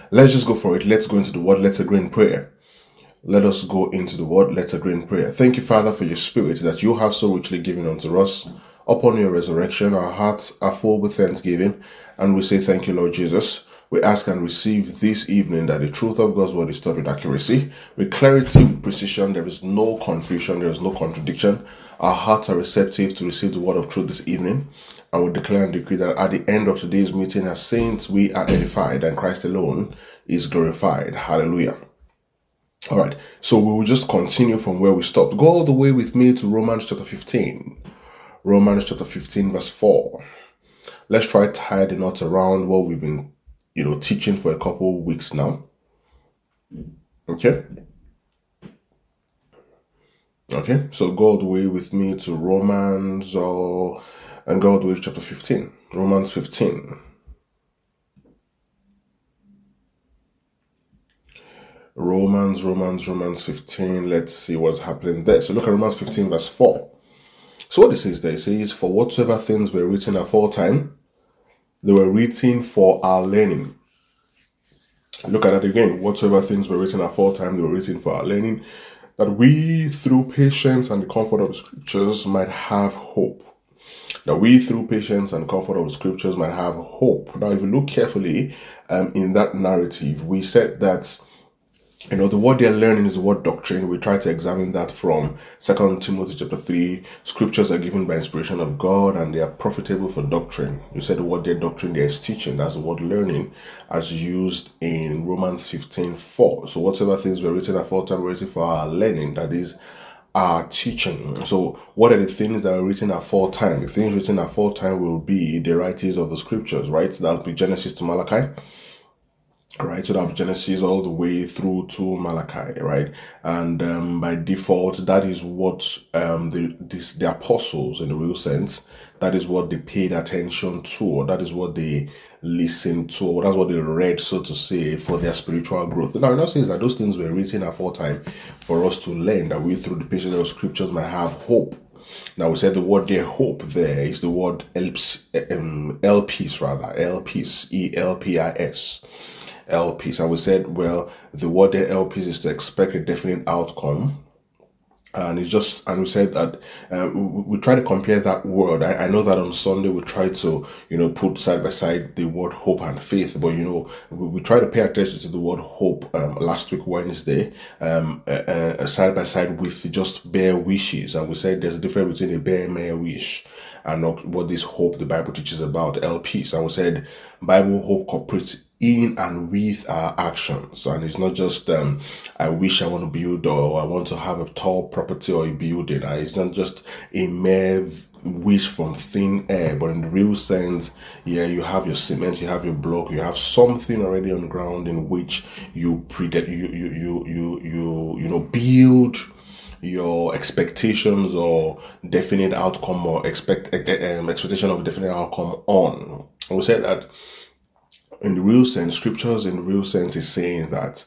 Let's just go for it. Let's go into the word. Let's agree in prayer. Let us go into the word. Let's agree in prayer. Thank you, Father, for your spirit that you have so richly given unto us. Upon your resurrection, our hearts are full with thanksgiving, and we say thank you, Lord Jesus. We ask and receive this evening that the truth of God's word is taught with accuracy, with clarity, with precision. There is no confusion, there is no contradiction. Our hearts are receptive to receive the word of truth this evening, and we declare and decree that at the end of today's meeting, as saints, we are edified, and Christ alone is glorified. Hallelujah. All right, so we will just continue from where we stopped. Go all the way with me to Romans chapter 15. Romans chapter 15, verse 4. Let's try to tie the knot around what we've been, teaching for a couple of weeks now. Okay? Okay, so go all the way with me to Romans, and go all the way to chapter 15. Romans 15. Romans 15. Let's see what's happening there. So look at Romans 15, verse 4. So what it says there, it says, for whatsoever things were written aforetime, they were written for our learning. Look at that again. Whatsoever things were written aforetime, they were written for our learning, that we through patience and the comfort of the scriptures might have hope. That we through patience and comfort of the scriptures might have hope. Now, if you look carefully in that narrative, we said that the word they're learning is the word doctrine. We try to examine that from 2 Timothy chapter 3. Scriptures are given by inspiration of God and they are profitable for doctrine. You said the word there doctrine, there is teaching. That's the word learning as used in Romans 15:4. So whatever things were written aforetime were written for our learning, that is our teaching. So what are the things that are written aforetime? The things written aforetime will be the writings of the scriptures, right? That'll be Genesis to Malachi. Right, so that Genesis all the way through to Malachi, right? And by default, that is what the apostles, in the real sense, that is what they paid attention to, or that is what they listened to, or that's what they read, so to say, for their spiritual growth. Now, it not says that those things were written aforetime for us to learn, that we through the patience of scriptures might have hope. Now, we said the word there, hope, there is the word elpis, E-L-P-I-S. LPs. And we said, well, the word there, LPs, is to expect a definite outcome. And it's just, and we said that we try to compare that word. I know that on Sunday we try to, put side by side the word hope and faith, but we try to pay attention to the word hope last week, Wednesday, side by side with just bare wishes. And we said there's a difference between a bare mere wish and what this hope the Bible teaches about, LPs. And we said Bible hope cooperates in and with our actions. And it's not just I wish I want to build, or I want to have a tall property or a building. It's not just a mere wish from thin air, but in the real sense, you have your cement, you have your block, you have something already on the ground in which you build your expectations or definite outcome, or expectation of definite outcome on. I would say that in the real sense, scriptures in the real sense is saying that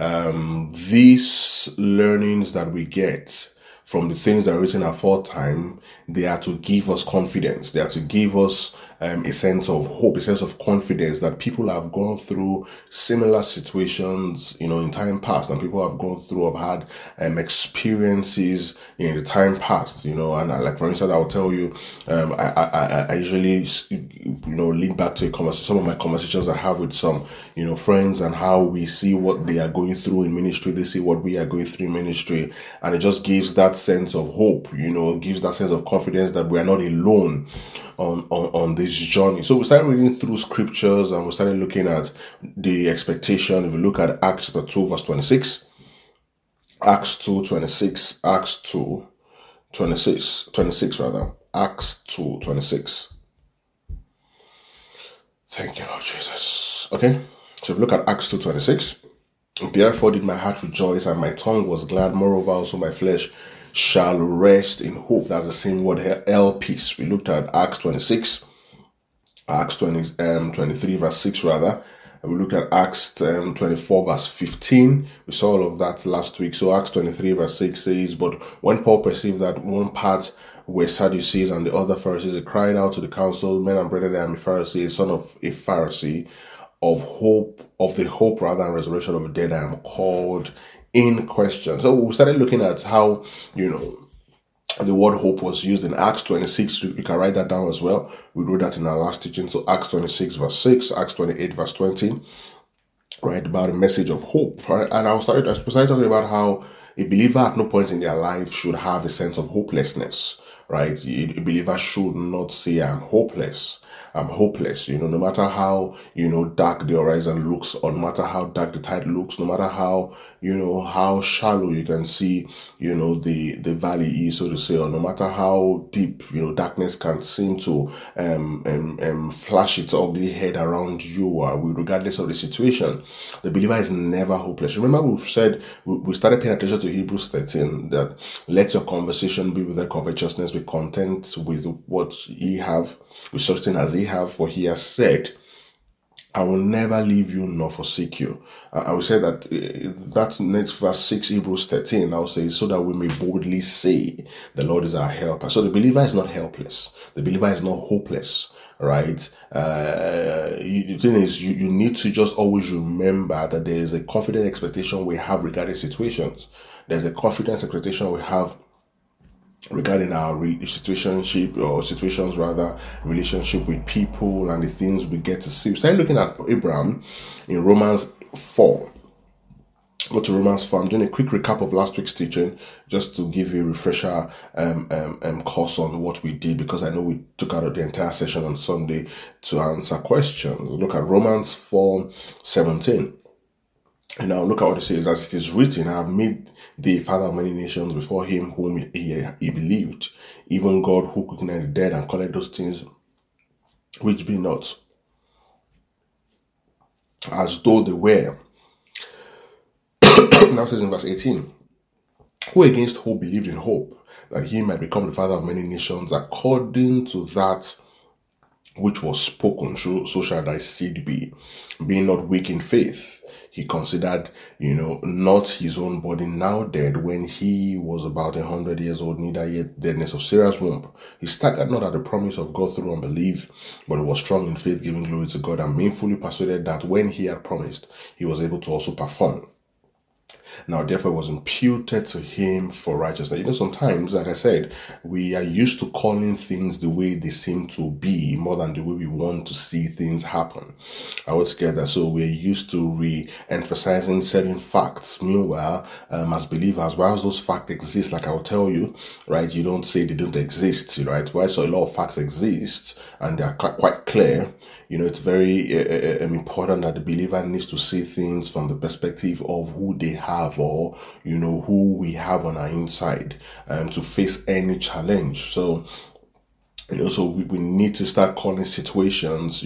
these learnings that we get from the things that are written aforetime, they are to give us confidence. They are to give us a sense of hope, a sense of confidence that people have gone through similar situations, in time past, and people have gone through, have had experiences in the time past, and like, for instance, I will tell you, I usually, lead back to some of my conversations I have with some, friends, and how we see what they are going through in ministry. They see what we are going through in ministry, and it just gives that sense of hope, gives that sense of confidence that we are not alone on this journey. So we started reading through scriptures, and we started looking at the expectation. If we look at Acts chapter 2 verse 26, Acts 2:26 Thank you, Lord Jesus. Okay, so if we look at Acts 2:26, therefore did my heart rejoice and my tongue was glad, moreover also my flesh shall rest in hope. That's the same word here, elpis. We looked at Acts 23 verse 6 rather. And we looked at Acts 24 verse 15. We saw all of that last week. So Acts 23 verse 6 says, but when Paul perceived that one part were Sadducees and the other Pharisees, he cried out to the council, men and brethren, I am a Pharisee, son of a Pharisee. of hope, of the hope rather than resurrection of the dead, I am called in question. So we started looking at how, the word hope was used in Acts 26. You can write that down as well. We wrote that in our last teaching. So Acts 26 verse 6, Acts 28 verse 20, right, about a message of hope. Right? And I started talking about how a believer at no point in their life should have a sense of hopelessness, right? A believer should not say, I'm hopeless. I'm hopeless, no matter how, dark the horizon looks, or no matter how dark the tide looks, no matter how, how shallow you can see, the valley is, so to say, or no matter how deep, darkness can seem to flash its ugly head around you, regardless of the situation. The believer is never hopeless. Remember, we started paying attention to Hebrews 13, that let your conversation be with the covetousness, be content with what ye have, with such thing as ye have, for he has said, I will never leave you nor forsake you. I will say that next verse 6, Hebrews 13, I will say, so that we may boldly say, the Lord is our helper. So the believer is not helpless. The believer is not hopeless, right? The thing is, you need to just always remember that there is a confident expectation we have regarding situations. There's a confident expectation we have regarding our relationship with people and the things we get to see. We started looking at Abraham in Romans 4. Go to Romans 4. I'm doing a quick recap of last week's teaching just to give you a refresher course on what we did, because I know we took out the entire session on Sunday to answer questions. Look at Romans 4:17. And now look at what it says. As it is written, I have made thee father of many nations before him whom he believed, even God who quickened the dead and called those things which be not, as though they were. Now it says in verse 18, who against hope believed in hope, that he might become the father of many nations, according to that which was spoken, so shall thy seed be. Being not weak in faith, he considered, not his own body now dead, when he was about 100 years old, neither yet deadness of Sarah's womb. He staggered not at the promise of God through unbelief, but he was strong in faith, giving glory to God, and being fully persuaded that when he had promised, he was able to also perform. Now, therefore, it was imputed to him for righteousness. Sometimes, like I said, we are used to calling things the way they seem to be more than the way we want to see things happen. Altogether, so we're used to re-emphasizing certain facts. Meanwhile, as believers, whilst those facts exist, like I will tell you, right, you don't say they don't exist, right? Why? So a lot of facts exist and they are quite clear. It's very important that the believer needs to see things from the perspective of who they have, or, who we have on our inside, to face any challenge. So, so we need to start calling situations,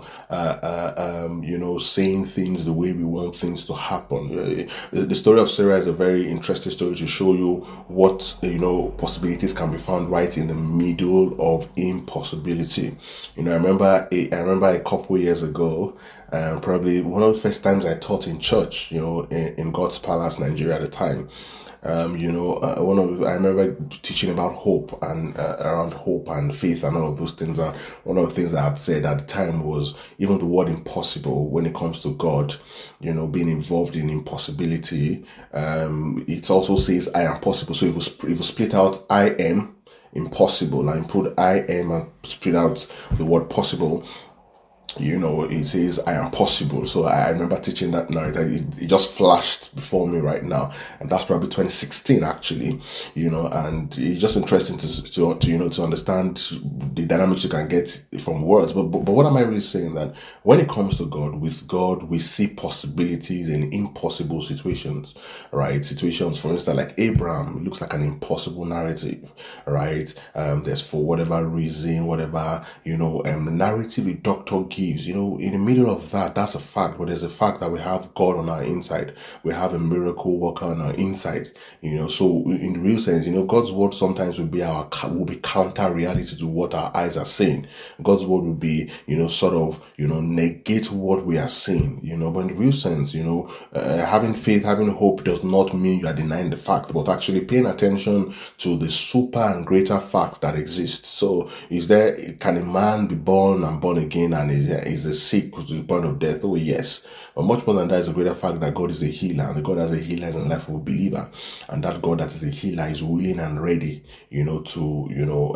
saying things the way we want things to happen. The story of Sarah is a very interesting story to show you what, possibilities can be found right in the middle of impossibility. I remember a couple years ago, probably one of the first times I taught in church, in God's Palace, Nigeria at the time. I remember teaching about hope and around hope and faith and all of those things. And one of the things I had said at the time was even the word impossible when it comes to God, being involved in impossibility. It also says I am possible. So if you split out I am impossible and put I am and split out the word possible, it says I am possible. So I remember teaching that narrative. It just flashed before me right now, and that's probably 2016 actually. And it's just interesting to understand the dynamics you can get from words. But what am I really saying? That when it comes to God, with God, we see possibilities in impossible situations, right? Situations, for instance, like Abraham looks like an impossible narrative, right? There's, for whatever reason, whatever narrative a doctor gives, in the middle of that's a fact, but there's a fact that we have God on our inside. We have a miracle worker on our inside, so in the real sense, God's word sometimes will be counter reality to what our eyes are seeing. God's word will be, negate what we are seeing, but in the real sense, having faith, having hope does not mean you are denying the fact, but actually paying attention to the super and greater fact that exists. So can a man be born and born again, and is the sick to the point of death? Oh, yes. But much more than that is the greater fact that God is a healer, and the God as a healer is in the life of a believer, and that God that is a healer is willing and ready, to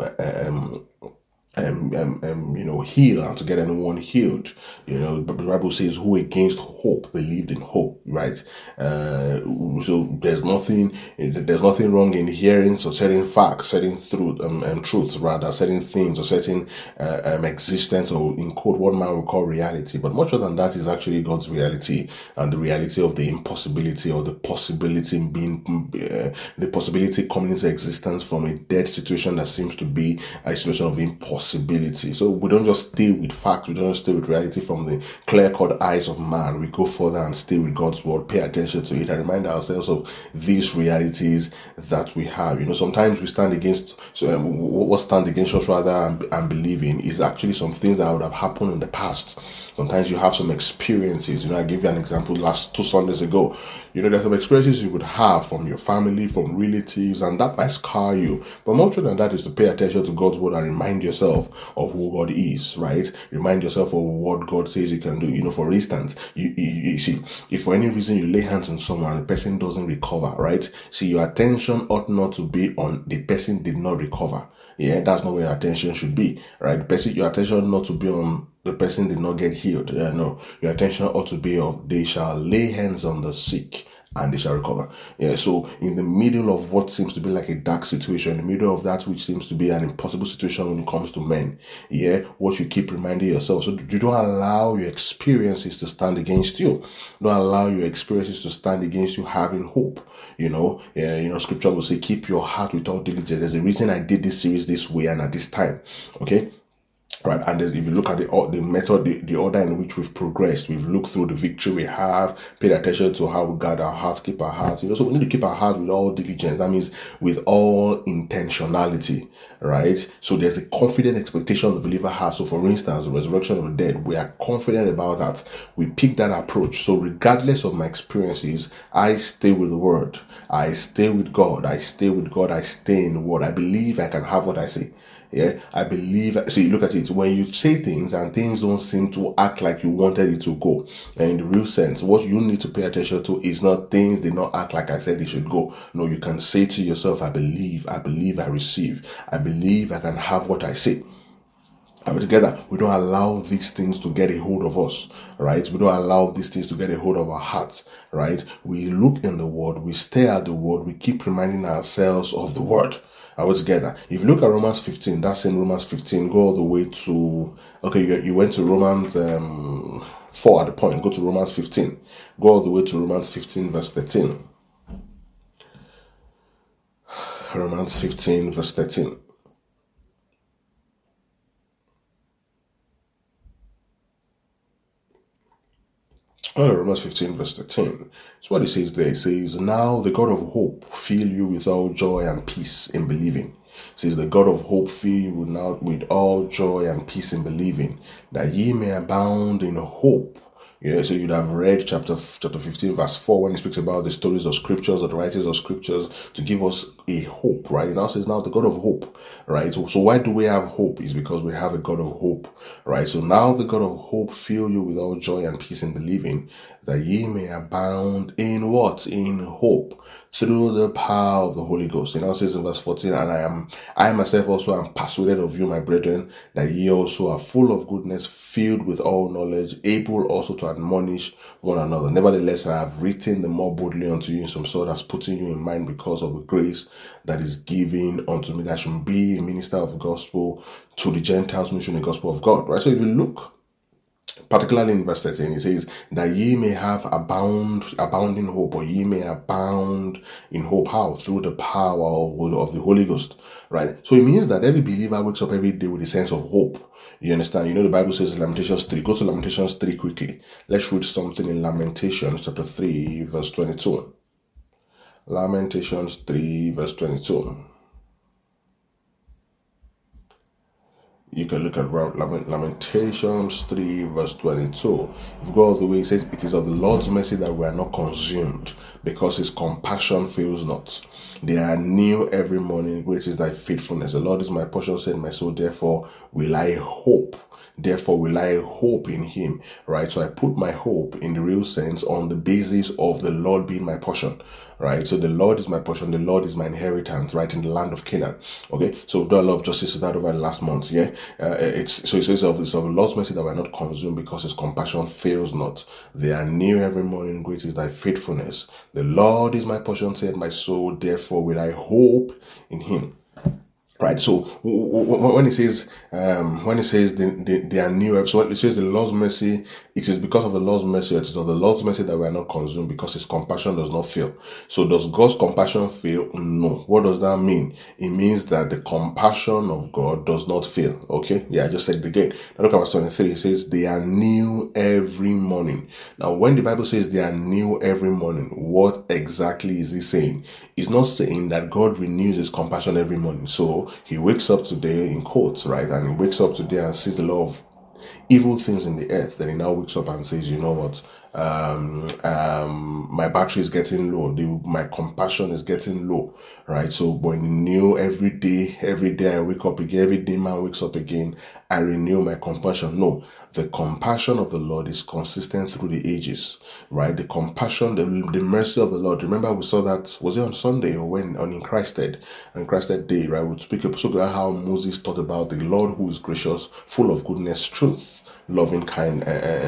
heal and to get anyone healed. But the Bible says, "Who against hope believed in hope," right? So there's nothing wrong in hearing certain facts, certain truths, rather, certain things or certain existence, or in quote what man will call reality. But much more than that is actually God's reality, and the reality of the impossibility, or the possibility coming into existence from a dead situation that seems to be a situation of impossibility. So we don't just stay with facts, we don't just stay with reality from the clear-cut eyes of man. We go further and stay with God's word, pay attention to it, and remind ourselves of these realities that we have. Sometimes we stand against, what stand against us rather and believing is actually some things that would have happened in the past. Sometimes you have some experiences. I gave you an example last 2 Sundays ago. There's some experiences you would have from your family, from relatives, and that might scar you. But more than that is to pay attention to God's word and remind yourself of who God is, right? Remind yourself of what God says you can do. For instance, you see, if for any reason you lay hands on someone and the person doesn't recover, right? See, your attention ought not to be on the person did not recover. Yeah, that's not where your attention should be, right? Your attention not to be on the person did not get healed. No, your attention ought to be of they shall lay hands on the sick and they shall recover. Yeah, so in the middle of what seems to be like a dark situation, in the middle of that which seems to be an impossible situation when it comes to men, what you keep reminding yourself, so you don't allow your experiences to stand against you. Don't allow your experiences to stand against you having hope. Scripture will say, keep your heart with all diligence. There's a reason I did this series this way and at this time. Okay. Right, and if you look at the method, the order in which we've progressed, we've looked through the victory we have, paid attention to how we guard our hearts, keep our hearts. So we need to keep our heart with all diligence. That means with all intentionality, right? So there's a confident expectation the believer has. So for instance, the resurrection of the dead, we are confident about that. We pick that approach. So regardless of my experiences, I stay with the word. I stay with God. I stay with God. I stay in the word. I believe I can have what I say. Yeah, I believe. See, look at it. When you say things and things don't seem to act like you wanted it to go, and in the real sense, what you need to pay attention to is not things did not act like I said they should go. No, you can say to yourself, I believe I receive, I believe I can have what I say. And together, we don't allow these things to get a hold of us, right? We don't allow these things to get a hold of our hearts, right? We look in the word, we stare at the word, we keep reminding ourselves of the word. All together. If you look at Romans 15, that's in Romans 15, go all the way to, you went to Romans 4 at the point, go to Romans 15. Go all the way to Romans 15 verse 13. Romans 15 verse 13. Romans 15 verse 13. So what it says there, it says, now the God of hope fill you with all joy and peace in believing. It says, the God of hope fill you with all joy and peace in believing, that ye may abound in hope. So you'd have read chapter 15 verse 4 when he speaks about the stories of scriptures or the writings of scriptures to give us a hope, right? It now says now the God of hope, right? So why do we have hope? Is because we have a God of hope, right? So now the God of hope fill you with all joy and peace in believing, that ye may abound in what? In hope, through the power of the Holy Ghost. It now says in verse 14, and I myself also am persuaded of you, my brethren, that ye also are full of goodness, filled with all knowledge, able also to admonish one another. Nevertheless, I have written the more boldly unto you in some sort as putting you in mind because of the grace that is given unto me, that I should be a minister of the gospel to the Gentiles, mission the gospel of God. Right? So if you look particularly in verse 13, it says that ye may have abounding hope, or ye may abound in hope. How? Through the power of the Holy Ghost, right? So it means that every believer wakes up every day with a sense of hope. You understand? The Bible says in Lamentations 3. Go to Lamentations 3 quickly. Let's read something in Lamentations chapter 3 verse 22. Lamentations 3 verse 22. You can look at Lamentations 3 verse 22. If you go all the way, it says, it is of the Lord's mercy that we are not consumed, because his compassion fails not. They are new every morning. Great is thy faithfulness. The Lord is my portion, said my soul. Therefore will I hope. therefore will I hope in him, right? So I put my hope in the real sense on the basis of the Lord being my portion, right? So the Lord is my portion, the Lord is my inheritance, right, in the land of Canaan. Okay, so do a lot of justice to that over the last month. Yeah, it says it's of the Lord's mercy that we're not consumed, because his compassion fails not. They are new every morning, great is thy faithfulness. The Lord is my portion, said my soul, therefore will I hope in him. Right, so when it says they are new, so when it says the Lord's mercy, it is because of the Lord's mercy, it is of the Lord's mercy that we are not consumed, because his compassion does not fail. So does God's compassion fail? No. What does that mean? It means that the compassion of God does not fail. Okay, yeah, I just said it again. Now look at verse 23. It says they are new every morning. Now when the Bible says they are new every morning, what exactly is he saying? It's not saying that God renews his compassion every morning. So he wakes up today, in quotes, right? And he wakes up today and sees the lot of evil things in the earth. Then he now wakes up and says, you know what? My battery is getting low. My compassion is getting low, right? So, but renew every day I wake up again. Every day man wakes up again, I renew my compassion. No, the compassion of the Lord is consistent through the ages, right? The compassion, the mercy of the Lord. Remember, we saw that, was it on Sunday or when on in Christed Day, right? We spoke about how Moses thought about the Lord who is gracious, full of goodness, truth, loving kind,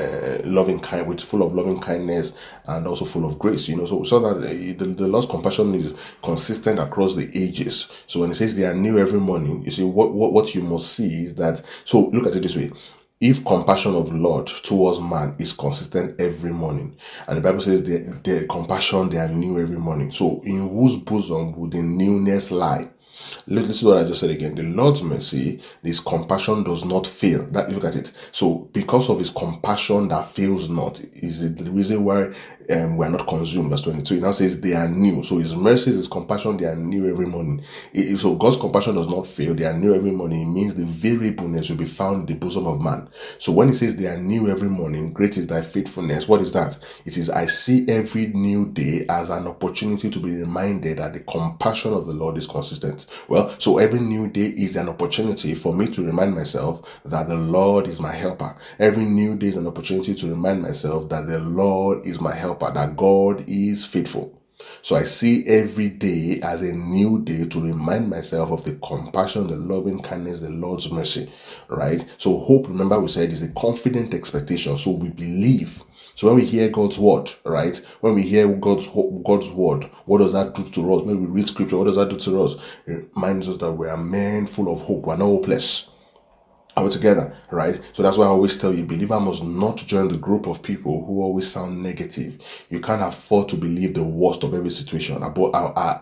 with full of loving kindness and also full of grace. You know, so we saw that the Lord's compassion is consistent across the ages. So when it says they are new every morning, you see what you must see is that. So look at it this way. If compassion of the Lord towards man is consistent every morning, and the Bible says the compassion, they are new every morning. So in whose bosom would the newness lie? Listen to what I just said again. The Lord's mercy, his compassion does not fail. That, look at it. So because of his compassion that fails not, is the reason why we are not consumed. Verse 22. It now says they are new. So his mercy, his compassion, they are new every morning. So God's compassion does not fail. They are new every morning. It means the variableness will be found in the bosom of man. So when he says they are new every morning, great is thy faithfulness. What is that? It is, I see every new day as an opportunity to be reminded that the compassion of the Lord is consistent. Well, so every new day is an opportunity for me to remind myself that the Lord is my helper. Every new day is an opportunity to remind myself that the Lord is my helper, that God is faithful. So I see every day as a new day to remind myself of the compassion, the loving kindness, the Lord's mercy, right? So hope, remember we said, is a confident expectation. So we believe. So when we hear God's word, right? When we hear God's word, what does that do to us? When we read scripture, what does that do to us? It reminds us that we are men full of hope. We are not hopeless. Are we together? Right? So that's why I always tell you, believer must not join the group of people who always sound negative. You can't afford to believe the worst of every situation above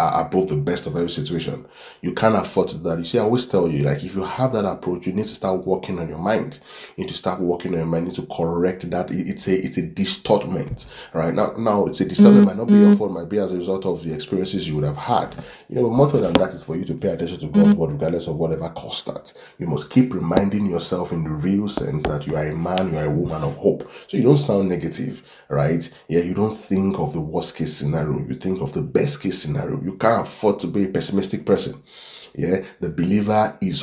the best of every situation. You can't afford to do that. You see, I always tell you, like, if you have that approach, you need to start working on your mind. You need to start working on your mind. You need to correct that. It's a distortment, right? Now it's a distortment. Might not be your fault, might be as a result of the experiences you would have had. You know, but much more than that is for you to pay attention to God's word, regardless of whatever caused that. You must keep reminding yourself in the real sense that you are a man, you are a woman of hope. So you don't sound negative, right? Yeah, you don't think of the worst case scenario. You think of the best case scenario. You can't afford to be a pessimistic person. Yeah, the believer is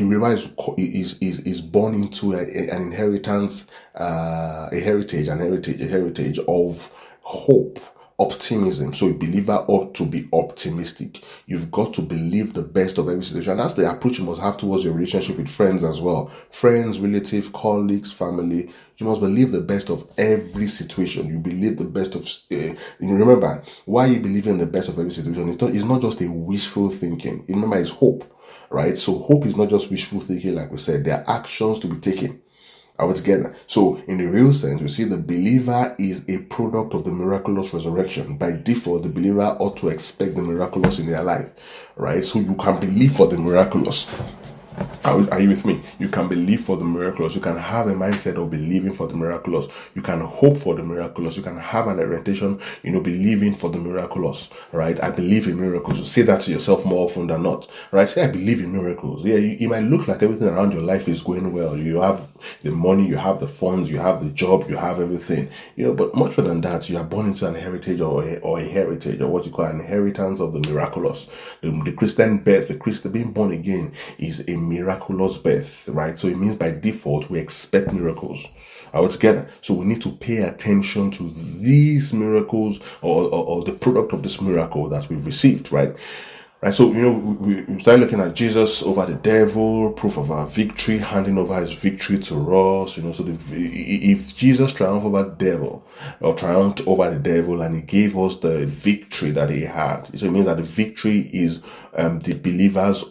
born into an inheritance, a heritage of hope. Optimism. So a believer ought to be optimistic. You've got to believe the best of every situation. And that's the approach you must have towards your relationship with friends as well. Friends, relatives, colleagues, family. You must believe the best of every situation. You believe the best of... remember, why you believe in the best of every situation it's not just a wishful thinking. Remember, it's hope, right? So hope is not just wishful thinking, like we said. There are actions to be taken. Are we together? So, in the real sense, we see the believer is a product of the miraculous resurrection. By default, the believer ought to expect the miraculous in their life, right? So you can believe for the miraculous. Are you with me? You can believe for the miraculous. You can have a mindset of believing for the miraculous. You can hope for the miraculous. You can have an orientation, believing for the miraculous, right? I believe in miracles. You say that to yourself more often than not, right? Say, I believe in miracles. Yeah, it might look like everything around your life is going well. You have the money, you have the funds, you have the job, you have everything, but much more than that, you are born into an heritage or a heritage, or what you call an inheritance of the miraculous. The Christian birth, being born again is a miraculous birth, right? So it means by default, we expect miracles. Are we together? So we need to pay attention to these miracles or the product of this miracle that we've received, right? Right, so we start looking at Jesus over the devil, proof of our victory, handing over his victory to us. So if Jesus triumphed over the devil or triumphed over the devil, and he gave us the victory that he had, so it means that the victory is the believer's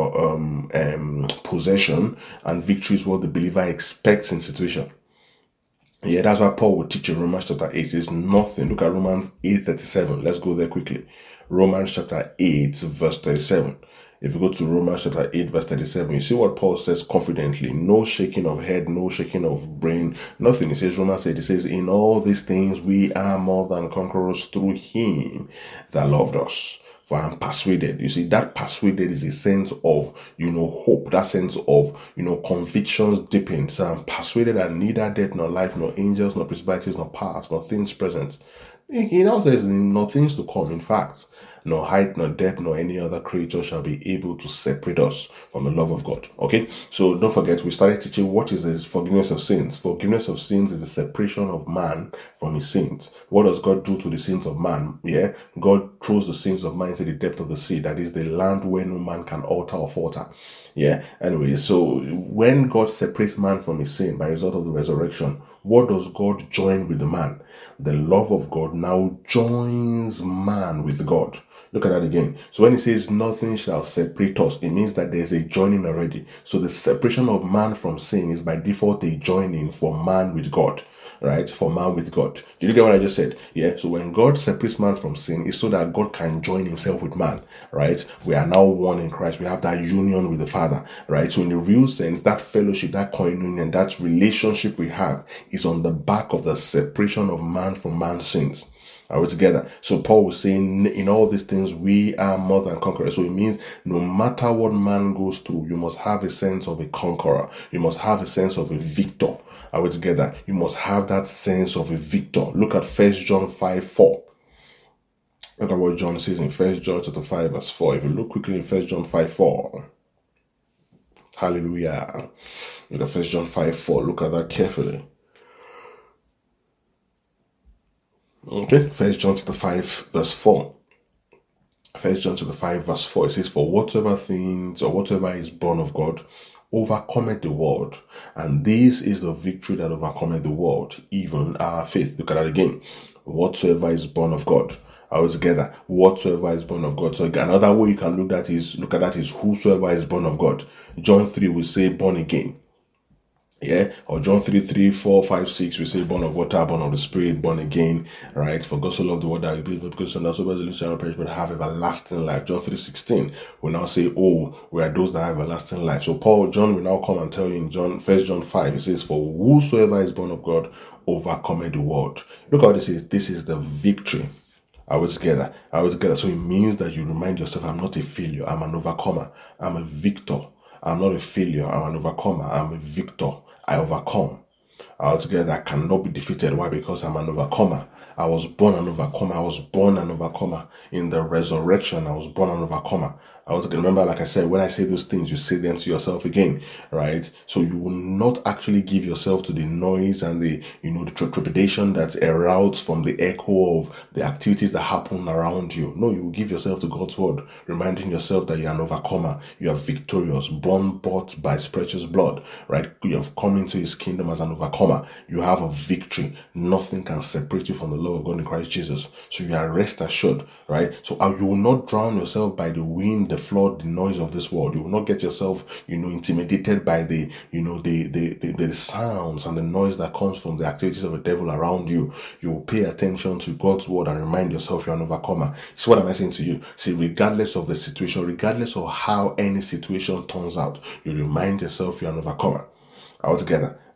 possession, and victory is what the believer expects in situation. Yeah, that's why Paul would teach in Romans chapter 8. It says nothing. Look at Romans 8:37. Let's go there quickly. Romans chapter 8, verse 37. If you go to Romans chapter 8, verse 37, you see what Paul says confidently. No shaking of head, no shaking of brain, nothing. It says, Romans 8, it says, in all these things we are more than conquerors through him that loved us. For I'm persuaded. You see, that persuaded is a sense of, hope. That sense of, convictions deepened. So I'm persuaded that neither death, nor life, nor angels, nor principalities, nor powers, nor things present. He now says, nor things to come. In fact, nor height, nor depth, nor any other creature shall be able to separate us from the love of God. Okay? So don't forget, we started teaching what is this forgiveness of sins. Forgiveness of sins is the separation of man from his sins. What does God do to the sins of man? Yeah? God throws the sins of man into the depth of the sea. That is the land where no man can alter or falter. Yeah? Anyway, so when God separates man from his sin by result of the resurrection, what does God join with the man? The love of God now joins man with God. Look at that again. So when it says nothing shall separate us, it means that there's a joining already. So the separation of man from sin is by default a joining for man with God. Right? For man with God. Did you get what I just said? Yeah. So when God separates man from sin, it's so that God can join himself with man. Right? We are now one in Christ. We have that union with the Father. Right? So in the real sense, that fellowship, that koinonia, that relationship we have is on the back of the separation of man from man's sins. Are we together? So Paul was saying, in all these things, we are more than conquerors. So it means no matter what man goes through, you must have a sense of a conqueror. You must have a sense of a victor. Are we together? You must have that sense of a victor. Look at 1 John 5:4. Look at what John says in 1 John chapter 5, verse 4. If you look quickly in 1 John 5:4. Hallelujah. Look at 1 John 5:4. Look at that carefully. Okay, 1 John chapter 5, verse 4. 1 John chapter 5, verse 4. It says, for whatsoever things or whatsoever is born of God overcometh the world, and this is the victory that overcometh the world, even our faith. Look at that again. Whatsoever is born of God. Are we together? Whatsoever is born of God. So another way you can look at that is whosoever is born of God. John 3 will say born again. Yeah, or John 3, 4, 5, 6, we say born of water, born of the Spirit, born again, right? For God so loved the world that he believed because so the little shall not perish but have everlasting life. John 3:16 will now say, oh, we are those that have everlasting life. So John will now come and tell you in 1 John 5, it says, for whosoever is born of God overcometh the world. Look how this is. This is the victory. Are we together? Are we together? So it means that you remind yourself, I'm not a failure, I'm an overcomer, I'm a victor. I'm not a failure, I'm an overcomer, I'm a victor. I overcome. Altogether, I cannot be defeated. Why? Because I'm an overcomer. I was born an overcomer. I was born an overcomer. In the resurrection, I was born an overcomer. I want to remember, like I said, when I say those things, you say them to yourself again, right? So you will not actually give yourself to the noise and the trepidation that erupts from the echo of the activities that happen around you. No, you will give yourself to God's word, reminding yourself that you are an overcomer. You are victorious, born, bought by his precious blood, right? You have come into his kingdom as an overcomer. You have a victory. Nothing can separate you from the love of God in Christ Jesus. So you are rest assured, right? So you will not drown yourself by the wind, the flood, the noise of this world. You will not get yourself, intimidated by the sounds and the noise that comes from the activities of the devil around you. You will pay attention to God's word and remind yourself you're an overcomer. So what am I saying to you? See, regardless of the situation, regardless of how any situation turns out, you remind yourself you're an overcomer. Altogether.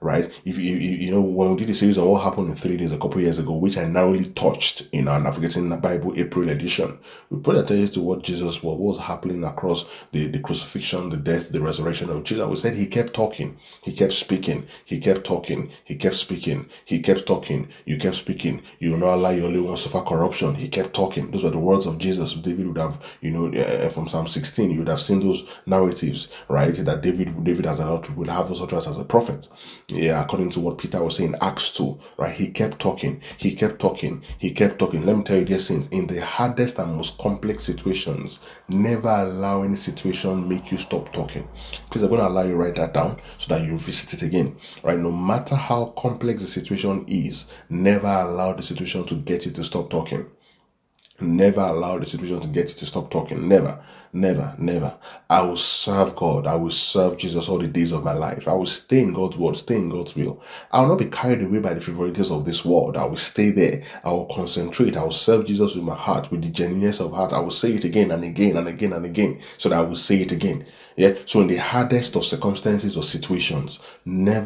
right? If you know, when we did a series on what happened in 3 days a couple of years ago, which I narrowly touched in our Navigating the Bible April edition, we put attention to what was happening across the crucifixion, the death, the resurrection of Jesus. We said he kept talking, he kept speaking, he kept talking, he kept speaking, he kept talking, you kept speaking, you will not allow your only one suffer corruption. He kept talking. Those were the words of Jesus. David would have, from Psalm 16, you would have seen those narratives, right? That David as would have those utterance as a prophet. Yeah, according to what Peter was saying in Acts 2, right? He kept talking, he kept talking, he kept talking. Let me tell you, dear saints, in the hardest and most complex situations, never allow any situation make you stop talking. Please, I'm going to allow you to write that down so that you visit it again, right? No matter how complex the situation is, never allow the situation to get you to stop talking. Never allow the situation to get you to stop talking. Never, never, never. I will serve God. I will serve Jesus all the days of my life. I will stay in God's word, stay in God's will. I will not be carried away by the favorites of this world. I will stay there. I will concentrate. I will serve Jesus with my heart, with the genuineness of heart. I will say it again and again and again and again, so that I will say it again. Yeah. So in the hardest of circumstances or situations, never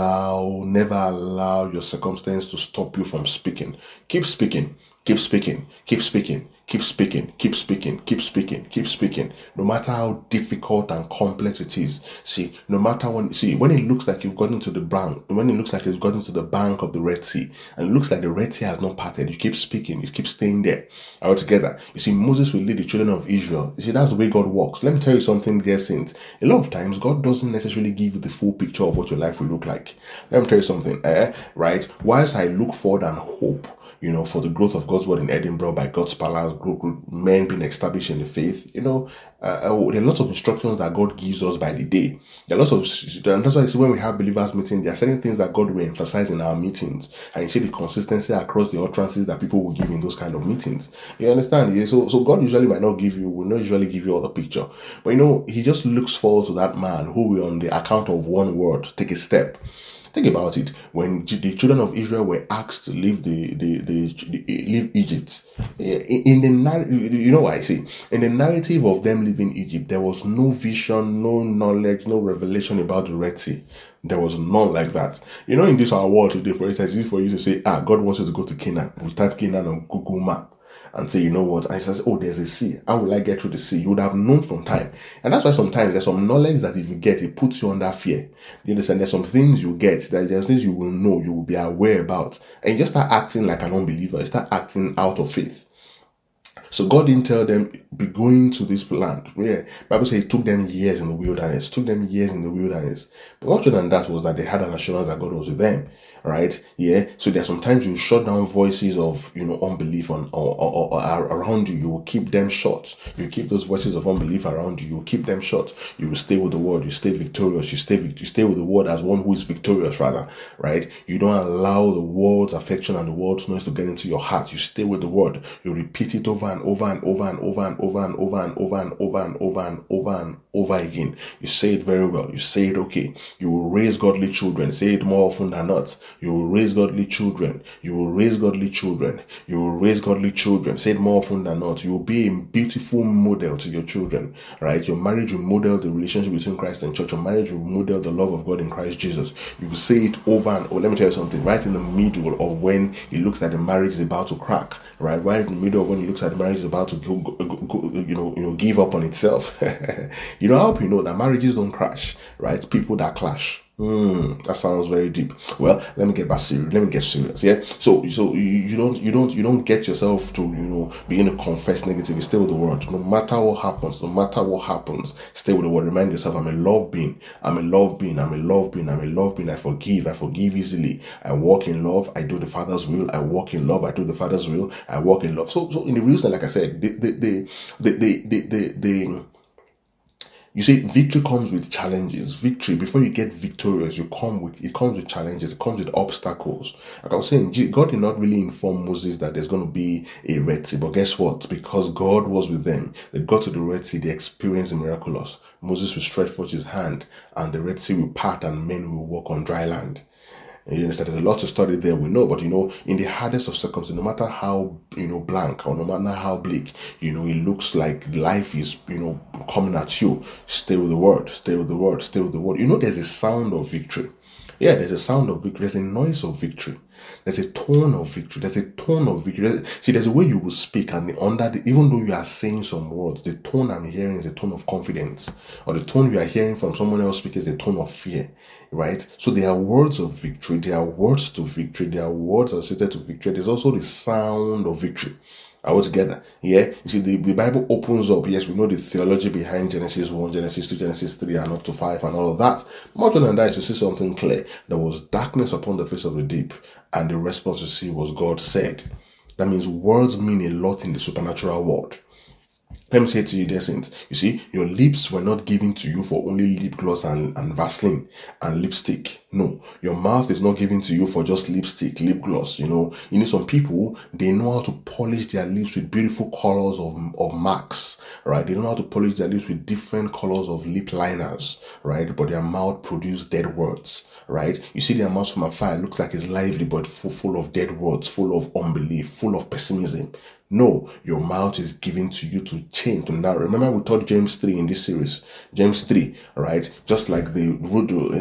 allow your circumstance to stop you from speaking. Keep speaking. Keep speaking, keep speaking, keep speaking, keep speaking, keep speaking, keep speaking. No matter how difficult and complex it is. See, no matter when it looks like you've gotten to the bank, when it looks like you've gotten to the bank of the Red Sea, and it looks like the Red Sea has not parted, you keep speaking, you keep staying there all together. You see, Moses will lead the children of Israel. You see, that's the way God works. Let me tell you something, dear saints. A lot of times, God doesn't necessarily give you the full picture of what your life will look like. Let me tell you something, right? Whilst I look forward and hope, for the growth of God's word in Edinburgh by God's palace, men being established in the faith, there are lots of instructions that God gives us by the day. There are lots of, and that's why I see when we have believers meeting, there are certain things that God will emphasize in our meetings, and you see the consistency across the utterances that people will give in those kind of meetings. You understand? Yeah? So God usually will not usually give you all the picture, but He just looks forward to that man who will, on the account of one word, take a step. Think about it. When the children of Israel were asked to leave leave Egypt, in the narrative of them leaving Egypt, there was no vision, no knowledge, no revelation about the Red Sea. There was none like that. In this our world today, for instance, it's easy for you to say, God wants us to go to Canaan. We type Canaan on Google Map and say, you know what? And he says, there's a sea. How will I get through the sea? You would have known from time. And that's why sometimes there's some knowledge that if you get, it puts you under fear. You understand? There's some things you get, that there's things you will know, you will be aware about. And you just start acting like an unbeliever. You start acting out of faith. So God didn't tell them, be going to this land. Where Bible says it took them years in the wilderness. But much more than that was that they had an assurance that God was with them. Right? Yeah. So there's sometimes you shut down voices of, unbelief or around you. You will keep them shut. You keep those voices of unbelief around you. You will keep them shut. You will stay with the word. You stay victorious. You stay with the word as one who is victorious, rather. Right? You don't allow the world's affection and the world's noise to get into your heart. You stay with the word. You repeat it over and over and over and over and over and over and over and over and over and over and over again. You say it very well. You say it okay. You will raise godly children. Say it more often than not. You will raise godly children. You will raise godly children. You will raise godly children. Say it more often than not. You will be a beautiful model to your children, right? Your marriage will model the relationship between Christ and church. Your marriage will model the love of God in Christ Jesus. You will say it over and over. Let me tell you something. Right in the middle of when it looks like the marriage is about to crack, right? Right in the middle of when it looks like the marriage is about to give up on itself. I hope you know that marriages don't crash, right? People that clash. That sounds very deep. Well, let me get serious. Yeah. So you don't get yourself to begin to confess negative. You stay with the word. No matter what happens, stay with the word. Remind yourself, I'm a love being. I forgive easily. I walk in love. I do the Father's will. I walk in love. I do the Father's will. I walk in love. So in the real sense, like I said, you see, victory comes with challenges. Victory, before you get victorious, it comes with challenges. It comes with obstacles. Like I was saying, God did not really inform Moses that there's going to be a Red Sea. But guess what? Because God was with them, they got to the Red Sea, they experienced the miraculous. Moses will stretch forth his hand, and the Red Sea will part, and men will walk on dry land. You understand? There's a lot to study there, we know, but in the hardest of circumstances, no matter how blank or no matter how bleak, it looks like life is coming at you, stay with the word. There's a sound of victory. Yeah, there's a sound of victory. There's a noise of victory. There's a tone of victory. There's a tone of victory. See, there's a way you will speak, and even though you are saying some words, the tone I'm hearing is a tone of confidence, or the tone you are hearing from someone else speaking is a tone of fear, right? So there are words of victory. There are words to victory. There are words associated to victory. There's also the sound of victory. Are we together? Yeah. You see, the Bible opens up. Yes, we know the theology behind Genesis 1, Genesis 2, Genesis 3, and up to 5, and all of that. More than that is to see something clear. There was darkness upon the face of the deep, and the response you see was God said. That means words mean a lot in the supernatural world. Let me say to you, dear saints, you see, your lips were not given to you for only lip gloss and Vaseline and lipstick. No, your mouth is not given to you for just lipstick, lip gloss. You know, some people, they know how to polish their lips with beautiful colors of marks, right? They know how to polish their lips with different colors of lip liners, right? But their mouth produces dead words, right? You see their mouth from afar, it looks like it's lively, but full of dead words, full of unbelief, full of pessimism. No, your mouth is given to you to change. Now, remember we taught James 3 in this series. James 3, right? Just like the voodoo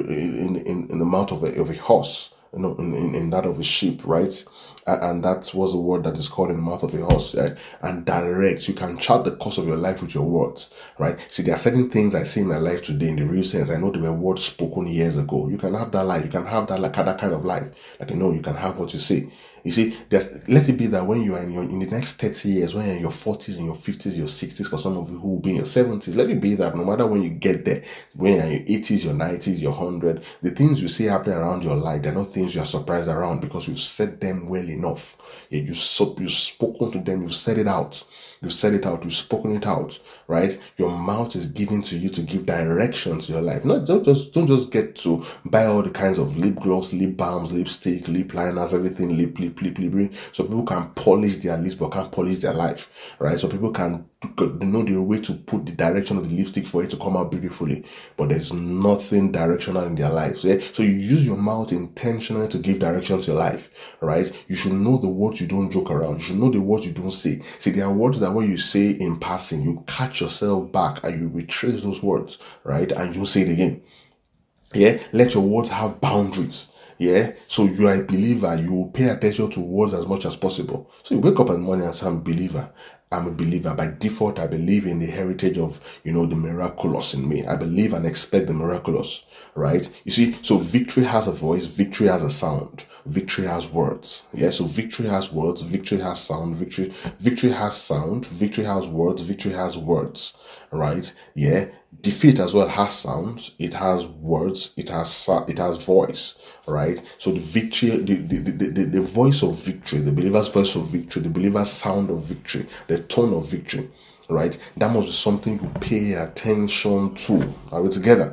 in the mouth of a horse, in that of a sheep, right? And that was the word that is called in the mouth of a horse, right? And direct. You can chart the course of your life with your words, right? See, there are certain things I see in my life today in the real sense. I know they were words spoken years ago. You can have that life. You can have that kind of life. Like, you can have what you say. You see, let it be that when you are in the next 30 years, when you're in your 40s, in your 50s, your 60s, for some of you who will be in your 70s, let it be that no matter when you get there, when you're in your 80s, your 90s, your 100, the things you see happening around your life, they're not things you're surprised around because you've said them well enough. Yeah, you've spoken to them, you've said it out. You've said it out, you've spoken it out, right? Your mouth is given to you to give direction to your life. Don't just get to buy all the kinds of lip gloss, lip balms, lipstick, lip liners, everything, lip. So people can polish their lips but can't polish their life, right? So people can know the way to put the direction of the lipstick for it to come out beautifully, but there's nothing directional in their life. So you use your mouth intentionally to give direction to your life, right? You should know the words you don't joke around. You should know the words you don't say. See, there are words that when you say in passing, you catch yourself back and you retrace those words, right? And you say it again. Yeah, let your words have boundaries. Yeah, so you are a believer, you will pay attention to words as much as possible. So you wake up in the morning and say, I'm a believer. I'm a believer. By default, I believe in the heritage of, the miraculous in me. I believe and expect the miraculous, right? You see, so victory has a voice, victory has a sound, victory has words. Yeah, so victory has words, victory has sound, victory has sound, victory has words, victory has words, right? Yeah, defeat as well has sounds, it has words, it has voice, right? So the victory, the voice of victory, the believer's voice of victory, the believer's sound of victory, the tone of victory, right? That must be something you pay attention to. Are we together?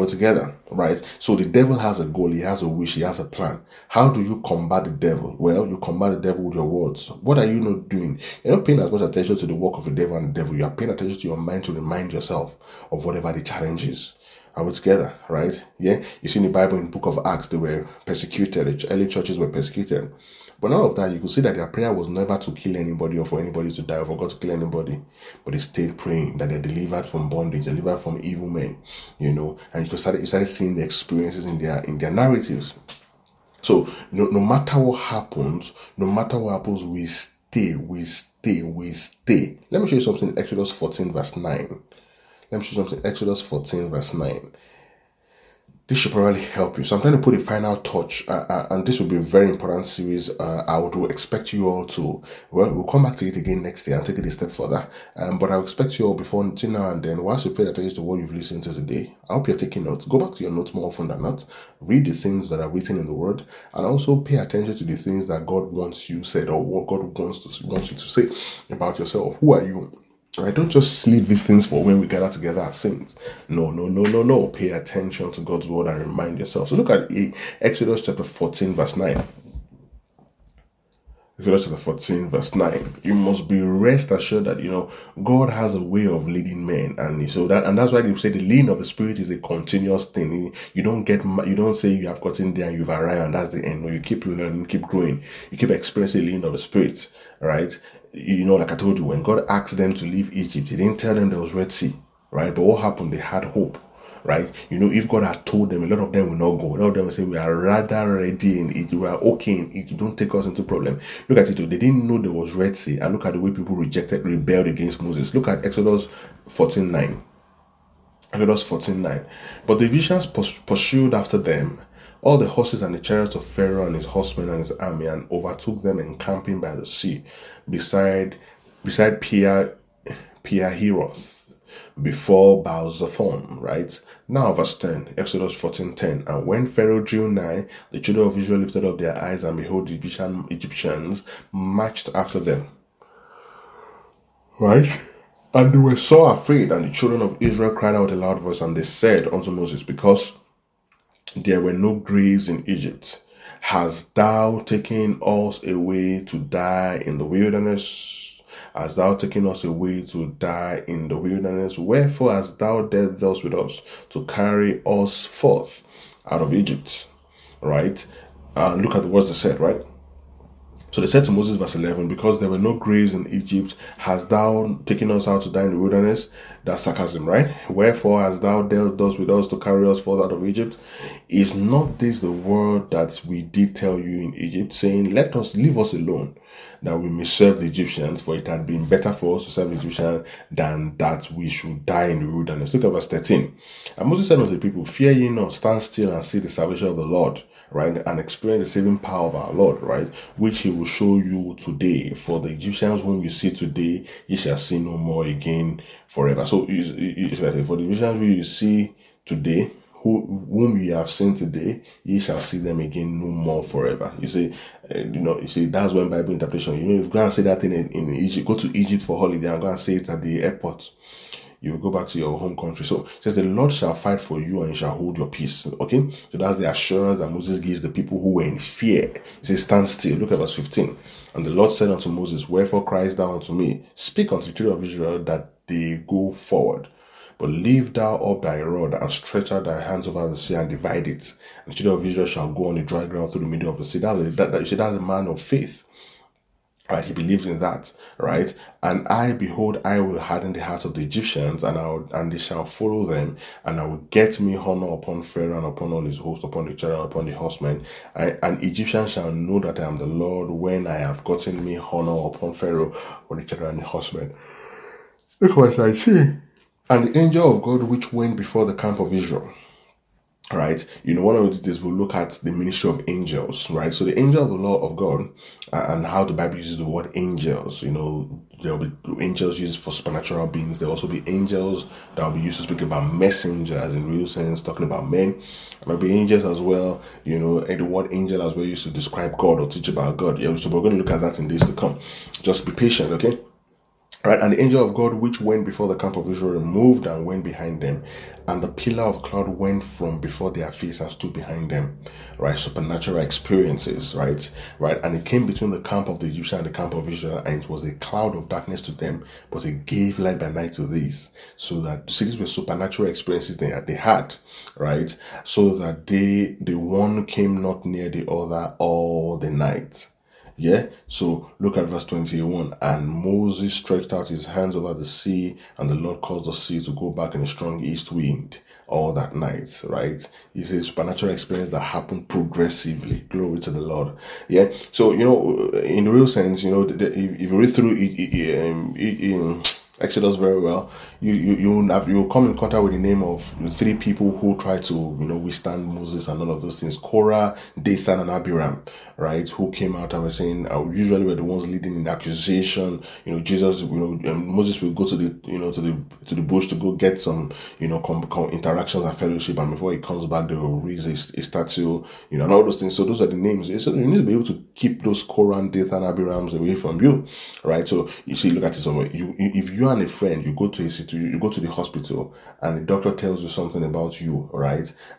Right? So the devil has a goal, he has a wish, he has a plan. How do you combat the devil? Well, you combat the devil with your words. What are you not doing? You're not paying as much attention to the work of the devil and the devil. You are paying attention to your mind to remind yourself of whatever the challenge is. Are we together? Right? Yeah? You see in the Bible, in the book of Acts, they were persecuted. The early churches were persecuted. But all of that, you could see that their prayer was never to kill anybody or for anybody to die or for God to kill anybody. But they stayed praying that they're delivered from bondage, delivered from evil men, and you started seeing the experiences in their narratives. So no matter what happens, we stay. Let me show you something in Exodus 14 verse 9. This should probably help you. So I'm trying to put a final touch, and this will be a very important series. I would expect you all to, we'll come back to it again next year and take it a step further. But I would expect you all between now and then, once you pay attention to what you've listened to today, I hope you're taking notes. Go back to your notes more often than not. Read the things that are written in the Word, and also pay attention to the things that God wants you said, or what God wants you to say about yourself. Who are you? Right? Don't just leave these things for when we gather together as saints. No. Pay attention to God's word and remind yourself. So look at Exodus chapter 14 verse 9. Exodus chapter 14 verse 9. You must be rest assured that, God has a way of leading men. And that's why they say the leading of the Spirit is a continuous thing. You don't say you have gotten there and you've arrived and that's the end. No, you keep learning, keep growing. You keep experiencing the leading of the Spirit, right? Like I told you, when God asked them to leave Egypt, He didn't tell them there was Red Sea, right? But what happened? They had hope, right? If God had told them, a lot of them will not go. A lot of them will say, we are rather ready in Egypt. We are okay in Egypt. Don't take us into problem. Look at it. They didn't know there was Red Sea. And look at the way people rebelled against Moses. Look at Exodus 14:9. Exodus 14:9. But the Egyptians pursued after them, all the horses and the chariots of Pharaoh and his horsemen and his army, and overtook them encamping by the sea, beside Piahiroth, before Baal-zephon, right? Now verse 10, Exodus 14:10. And when Pharaoh drew nigh, the children of Israel lifted up their eyes, and behold, the Egyptians marched after them. Right? And they were so afraid, and the children of Israel cried out a loud voice, and they said unto Moses, because there were no graves in Egypt, hast thou taken us away to die in the wilderness? Hast thou taken us away to die in the wilderness? Wherefore hast thou dealt thus with us, to carry us forth out of Egypt? Right? And look at the words they said, right? So they said to Moses, verse 11, because there were no graves in Egypt, hast thou taken us out to die in the wilderness? That's sarcasm, right? Wherefore hast thou dealt thus with us, to carry us forth out of Egypt? Is not this the word that we did tell you in Egypt, saying, leave us alone, that we may serve the Egyptians, for it had been better for us to serve the Egyptians than that we should die in the wilderness. Look at verse 13. And Moses said unto the people, fear ye not, stand still and see the salvation of the Lord, right? And experience the saving power of our Lord, right? Which he will show you today. For the Egyptians whom you see today, ye shall see no more again forever. So, for the Egyptians whom you see today, whom you have seen today, ye shall see them again no more forever. You see, that's when Bible interpretation. If you go and say that thing in Egypt, go to Egypt for holiday and go and say it at the airport, you will go back to your home country. So it says the Lord shall fight for you and you shall hold your peace. Okay, so that's the assurance that Moses gives the people who were in fear. He says, stand still. Look at verse 15. And the Lord said unto Moses, wherefore criest thou unto me? Speak unto the children of Israel that they go forward. But lift thou up thy rod and stretch out thy hands over the sea and divide it. And the children of Israel shall go on the dry ground through the middle of the sea. That's a man of faith. Right, he believes in that, right? And I, behold, I will harden the hearts of the Egyptians, and they shall follow them, and I will get me honor upon Pharaoh and upon all his host, upon the chariot, upon the horsemen. And Egyptians shall know that I am the Lord when I have gotten me honor upon Pharaoh, upon the chariot and the horsemen. Look what I see. And the angel of God which went before the camp of Israel. Right, one of these days we'll look at the ministry of angels, right? So the angel of the law of God, and how the Bible uses the word angels. There'll be angels used for supernatural beings. There'll also be angels that will be used to speak about messengers in real sense, talking about men. There might be angels as well, and the word angel as well used to describe God or teach about God. Yeah, so we're going to look at that in days to come. Just be patient, okay? Right, and the angel of God which went before the camp of Israel moved and went behind them, and the pillar of cloud went from before their face and stood behind them. Right, supernatural experiences, right, and it came between the camp of the Egyptians and the camp of Israel, and it was a cloud of darkness to them, but it gave light by night to these. So that, these were supernatural experiences they had, right, so that the one came not near the other all the night. Yeah, so look at verse 21. And Moses stretched out his hands over the sea, and the Lord caused the sea to go back in a strong east wind all that night, right? It's a supernatural experience that happened progressively. Glory to the Lord. Yeah, so, in the real sense, if you read through Exodus very well, you'll come in contact with the name of the three people who tried to withstand Moses and all of those things: Korah, Dathan, and Abiram, right? Who came out and were saying, usually were the ones leading in accusation. Jesus, Moses will go to the bush to go get some interactions and fellowship, and before he comes back, they will raise a statue, and all those things. So those are the names. So you need to be able to keep those Korah, Dathan, Abirams away from you, right? So you see, look at it somewhere. If you and a friend, you go to the hospital, and the doctor tells you something about you, right?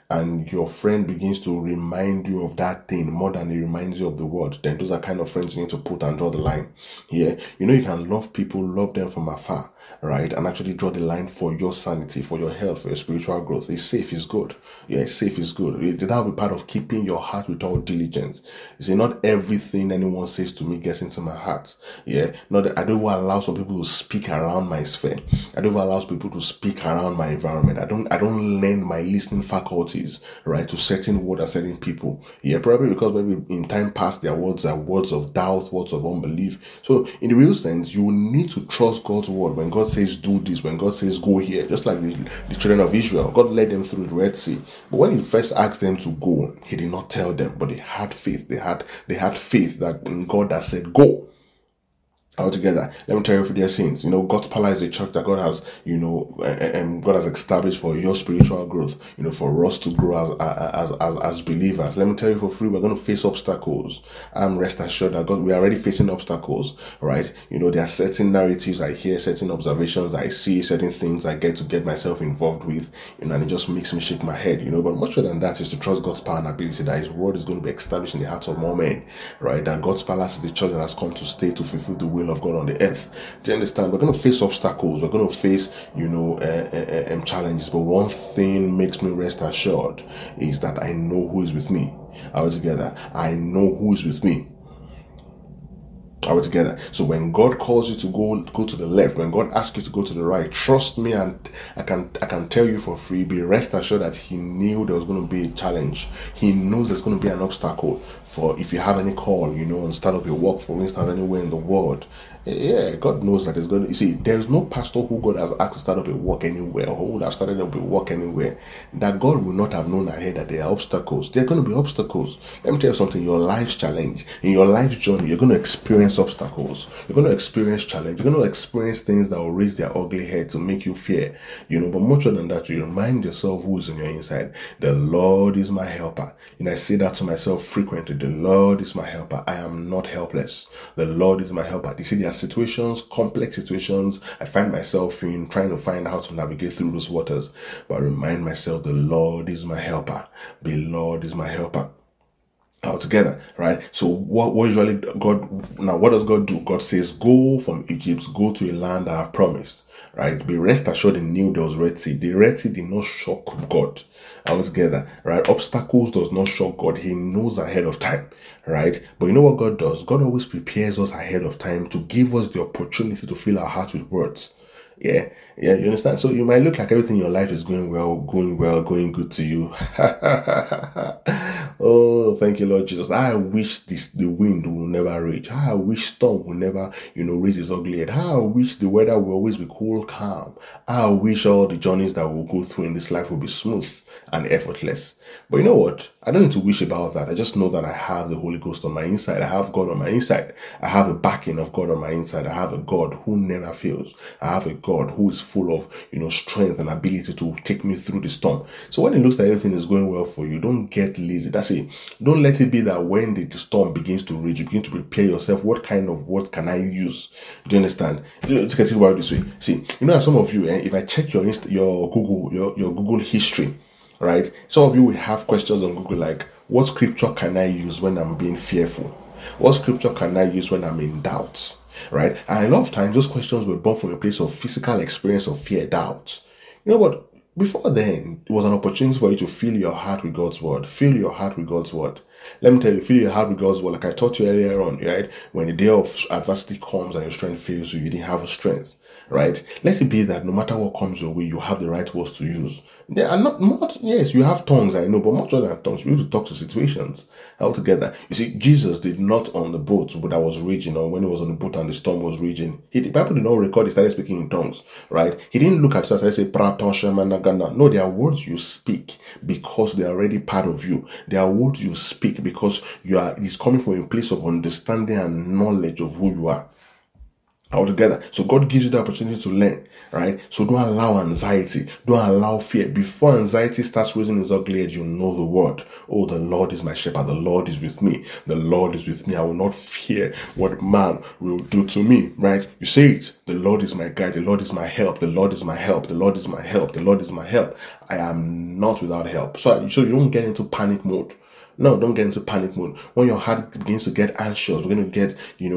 and your friend begins to remind you of that thing more than it reminds you of the word, then those are kind of friends you need to put and draw the line here. You know, you can love people, love them from afar, right? And actually draw the line for your sanity, for your health, for your spiritual growth. It's safe, it's good. Yeah, it's safe, it's good. That will be part of keeping your heart with all diligence. You see, not everything anyone says to me gets into my heart. Yeah, not that I don't allow some people to speak around my sphere. I don't allow people to speak around my environment. I don't lend my listening faculties, right, to certain words or certain people. Yeah, probably because maybe in time past their words are words of doubt, words of unbelief. So in the real sense, you need to trust God's word. When God says do this, when God says go here, just like the children of Israel, God led them through the Red Sea. But when he first asked them to go, he did not tell them, but they had faith. They had faith that in God that said go. Altogether, let me tell you for their sins. You know, God's Palace is a church that God has, God has established for your spiritual growth. You know, for us to grow as believers. Let me tell you for free, we're going to face obstacles. I'm rest assured that we are already facing obstacles, right? You know, there are certain narratives I hear, certain observations I see, certain things I get myself involved with, and it just makes me shake my head. You know, but much more than that is to trust God's power and ability that His word is going to be established in the hearts of more men, right? That God's Palace is the church that has come to stay to fulfill the will of God on the earth. Do you understand? We're going to face obstacles. We're going to face, challenges. But one thing makes me rest assured is that I know who is with me. Altogether, I know who is with me. Altogether. So when God calls you to go to the left, when God asks you to go to the right, trust me, and I can tell you for free, be rest assured that He knew there was going to be a challenge. He knows there's going to be an obstacle. For if you have any call, and start up your work, for instance, anywhere in the world, yeah, God knows that it's going to. You see, there's no pastor who God has asked to start up a work anywhere, or who would have started up a work anywhere, that God will not have known ahead that there are obstacles. There are going to be obstacles. Let me tell you something. Your life's challenge, in your life journey, you're going to experience obstacles. You're going to experience challenge. You're going to experience things that will raise their ugly head to make you fear. But much more than that, you remind yourself who's on your inside. The Lord is my helper. I say that to myself frequently. The Lord is my helper. I am not helpless. The Lord is my helper. You see, there are situations, complex situations, I find myself in trying to find out how to navigate through those waters. But I remind myself, the Lord is my helper. The Lord is my helper. Altogether, right? So what usually what does God do? God says, go from Egypt, go to a land I have promised, right? Be rest assured in Nile there was Red Sea. The Red Sea did not shock God. Altogether, right? Obstacles does not shock God. He knows ahead of time, right? But you know what God does? God always prepares us ahead of time to give us the opportunity to fill our hearts with words. Yeah, you understand? So you might look like everything in your life is going well, going good to you. Oh, thank you, Lord Jesus. I wish the wind will never rage. I wish storm will never, raise its ugly head. I wish the weather will always be cool, calm. I wish all the journeys that we'll go through in this life will be smooth and effortless. But you know what? I don't need to wish about that. I just know that I have the Holy Ghost on my inside. I have God on my inside. I have the backing of God on my inside. I have a God who never fails. I have a God who is full of, strength and ability to take me through the storm. So when it looks like everything is going well for you, don't get lazy. That's it. Don't let it be that when the storm begins to rage, you begin to prepare yourself. What kind of words can I use? Do you understand? Let's get it about this way. See, some of you, if I check your Google history, right? Some of you will have questions on Google like, what scripture can I use when I'm being fearful? What scripture can I use when I'm in doubt? Right? And a lot of times those questions were born from a place of physical experience of fear, doubt. But before then, it was an opportunity for you to fill your heart with God's word. Fill your heart with God's word. Let me tell you, fill your heart with God's word. Like I taught you earlier on, right? When the day of adversity comes and your strength fails you, you didn't have a strength, right? Let it be that no matter what comes your way, you have the right words to use. There are yes, you have tongues, I know, but much other than tongues, you need to talk to situations altogether. You see, Jesus did not on the boat that was raging, or when he was on the boat and the storm was raging. The Bible did not record he started speaking in tongues, right? He didn't look at us and say, no, they are words you speak because they are already part of you. They are words you speak because it is coming from a place of understanding and knowledge of who you are. altogether. So God gives you the opportunity to learn, right? So don't allow anxiety, don't allow fear. Before anxiety starts raising its ugly head, you know the word. Oh, the Lord is my shepherd, the Lord is with me, the Lord is with me. I will not fear what man will do to me, right? You say it, the Lord is my guide, the Lord is my help, the Lord is my help, the Lord is my help, the Lord is my help. I am not without help. So you don't get into panic mode. No, don't get into panic mode. When your heart begins to get anxious, we're going to get,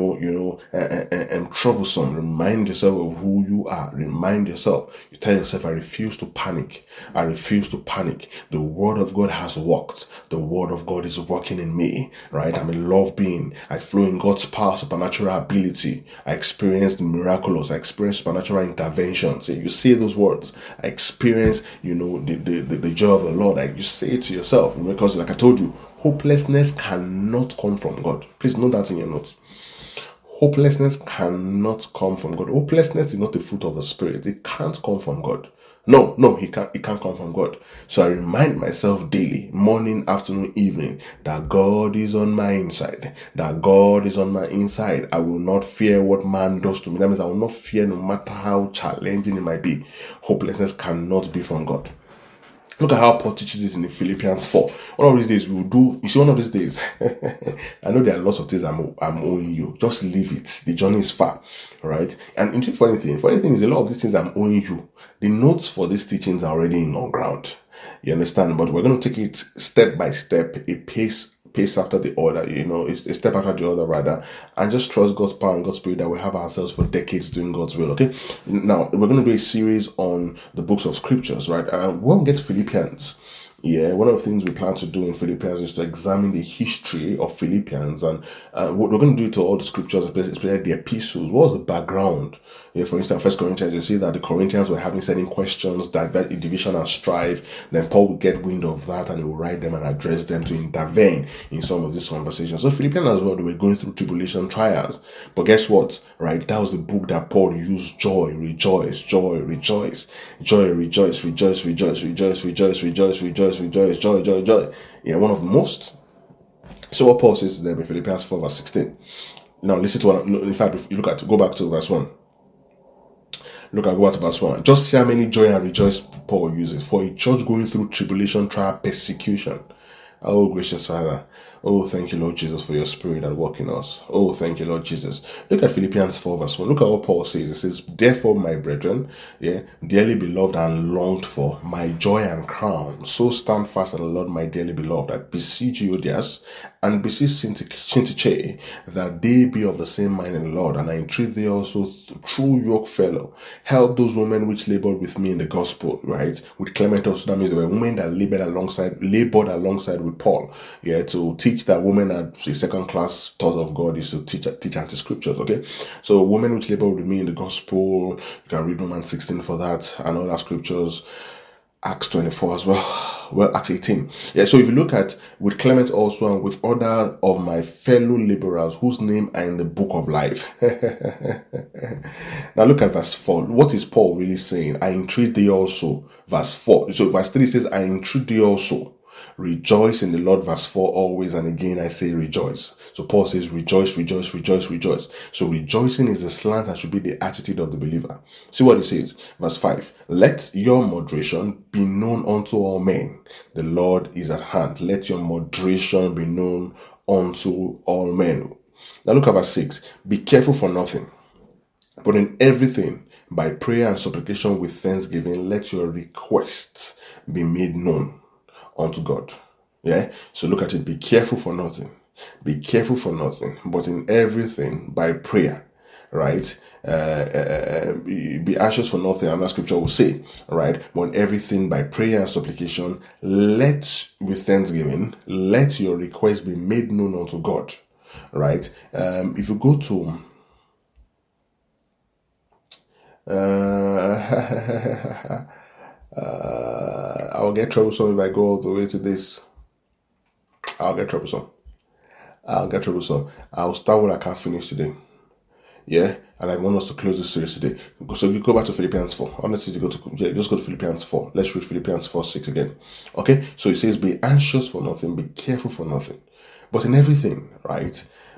troublesome. Remind yourself of who you are. Remind yourself. You tell yourself, I refuse to panic. I refuse to panic. The word of God has worked. The word of God is working in me, right? I'm a love being. I flow in God's power, supernatural ability. I experience the miraculous. I experience supernatural interventions. You say those words. I experience, the joy of the Lord. You say it to yourself because, like I told you, hopelessness cannot come from God. Please note that in your notes. Hopelessness cannot come from God. Hopelessness is not the fruit of the Spirit. It can't come from God. No, it can't come from God. So I remind myself daily, morning, afternoon, evening, that God is on my inside. That God is on my inside. I will not fear what man does to me. That means I will not fear no matter how challenging it might be. Hopelessness cannot be from God. Look at how Paul teaches it in the Philippians 4. One of these days we will do, you see, one of these days, I know there are lots of things I'm owing you. Just leave it. The journey is far, right? And funny thing is a lot of these things I'm owing you. The notes for these teachings are already on ground. You understand? But we're going to take it step by step, a pace after the other, it's a step after the other rather, and just trust God's power and God's spirit that we have ourselves for decades doing God's will. Okay, now we're going to do a series on the books of scriptures, right? And we'll get to Philippians. Yeah, one of the things we plan to do in Philippians is to examine the history of Philippians, and what we're going to do to all the scriptures, especially the epistles. What was the background? Yeah, for instance, First Corinthians, you see that the Corinthians were having certain questions, division and strife. Then Paul would get wind of that and he will write them and address them to intervene in some of these conversations. So Philippians as well, they were going through tribulation trials. But guess what? Right? That was the book that Paul used: joy, rejoice, joy, rejoice, joy, rejoice, rejoice, rejoice, rejoice, rejoice, rejoice, rejoice, rejoice, joy, joy, joy. Yeah, one of the most. So what Paul says to them in Philippians 4 verse 16. Now listen to what, in fact, if you go back to verse 1. Look at what verse 1. Just see how many joy and rejoice Paul uses. For a church going through tribulation, trial, persecution. Oh, gracious Father. Oh, thank you, Lord Jesus, for your spirit at work in us. Oh, thank you, Lord Jesus. Look at Philippians 4 verse 1. Look at what Paul says. It says, therefore, my brethren, dearly beloved and longed for, my joy and crown, so stand fast in the Lord, my dearly beloved. I beseech you, Euodias, and beseech Syntyche, that they be of the same mind in the Lord. And I entreat thee also, true yoke fellow, help those women which labored with me in the gospel, right? With Clement also, that means there were women that labored alongside with Paul, to teach that women are a second-class thought of God is to teach anti-scriptures, okay? So women which labor with me in the gospel, you can read Romans 16 for that, and other scriptures, Acts 24 as well, Acts 18. Yeah, so if you look at with Clement also and with other of my fellow laborers whose name are in the book of life. Now look at verse 4. What is Paul really saying? I entreat thee also. Verse 4. So verse 3 says, I entreat thee also. Rejoice in the Lord, verse 4, always, and again I say rejoice. So Paul says rejoice, rejoice, rejoice, rejoice. So rejoicing is the slant that should be the attitude of the believer. See what it says, verse 5. Let your moderation be known unto all men. The Lord is at hand. Let your moderation be known unto all men. Now look at verse 6. Be careful for nothing, but in everything, by prayer and supplication with thanksgiving, let your requests be made known unto God. Yeah. So look at it. Be careful for nothing. Be careful for nothing, but in everything by prayer. Right. Be anxious for nothing. Another scripture will say. Right. But in everything by prayer and supplication, let with thanksgiving, let your requests be made known unto God. Right. If you go to I'll get troublesome if I go all the way to this. I'll get troublesome. I'll start what I can't finish today. Yeah, and I want us to close this series today. So you go back to Philippians 4. Honestly, just go to Philippians 4. Let's read Philippians 4:6 again. Okay, so it says, be anxious for nothing, be careful for nothing, but in everything, right?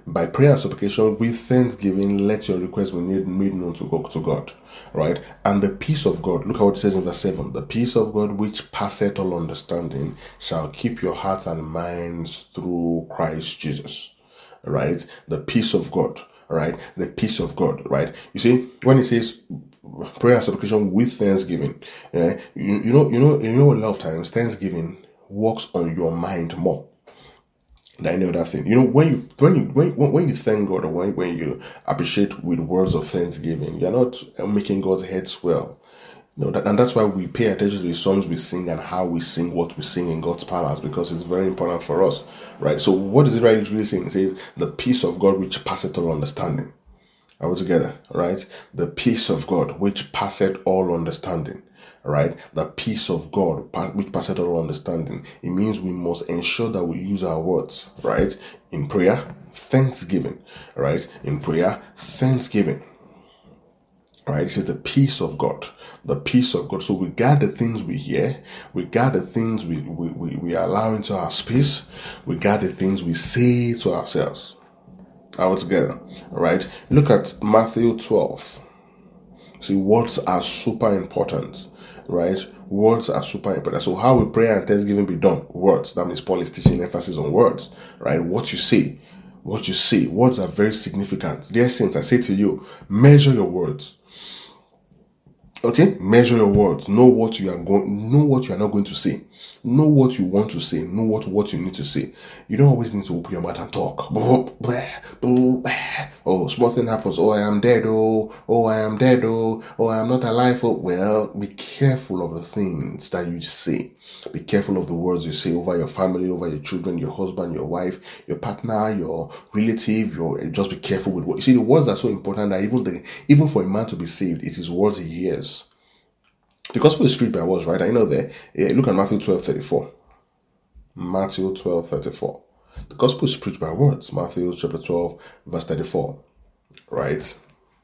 By prayer and supplication with thanksgiving, let your requests be made known to God. Right? And the peace of God, look at what it says in verse 7. The peace of God which passeth all understanding shall keep your hearts and minds through Christ Jesus. Right? The peace of God. Right? The peace of God. Right? You see, when it says prayer and supplication with thanksgiving, you know a lot of times thanksgiving works on your mind more than any other thing. When you thank God, or when you appreciate with words of thanksgiving, you're not making God's head swell. And that's why we pay attention to the songs we sing and how we sing what we sing in God's palace, because it's very important for us, right? So what is it really saying? It says the peace of God which passeth all understanding. Are we together? Right? The peace of God which passeth all understanding. Right? The peace of God which passeth all understanding. It means we must ensure that we use our words, right? In prayer, thanksgiving. Right? In prayer, thanksgiving. Right? It says the peace of God. The peace of God. So we guard the things we hear. We guard the things we allow into our space. We guard the things we say to ourselves. All together. Right? Look at Matthew 12. See, words are super important. Right? Words are super important. So how will prayer and thanksgiving be done? Words. That means Paul is teaching emphasis on words. Right? What you say. What you say. Words are very significant. Dear saints, I say to you, measure your words. Okay? Measure your words. Know what you are not going to say. Know what you want to say. Know what you need to say. You don't always need to open your mouth and talk. Oh, small thing happens. Oh, I am dead. Oh, I am dead. Oh, I am not alive. Oh, well, be careful of the things that you say. Be careful of the words you say over your family, over your children, your husband, your wife, your partner, your relative. Just be careful with what you see. The words are so important that even for a man to be saved, it is words he hears. The gospel is preached by words, right? I know that. Look at Matthew 12:34. Matthew 12:34. The gospel is preached by words. Matthew chapter 12, verse 34. Right?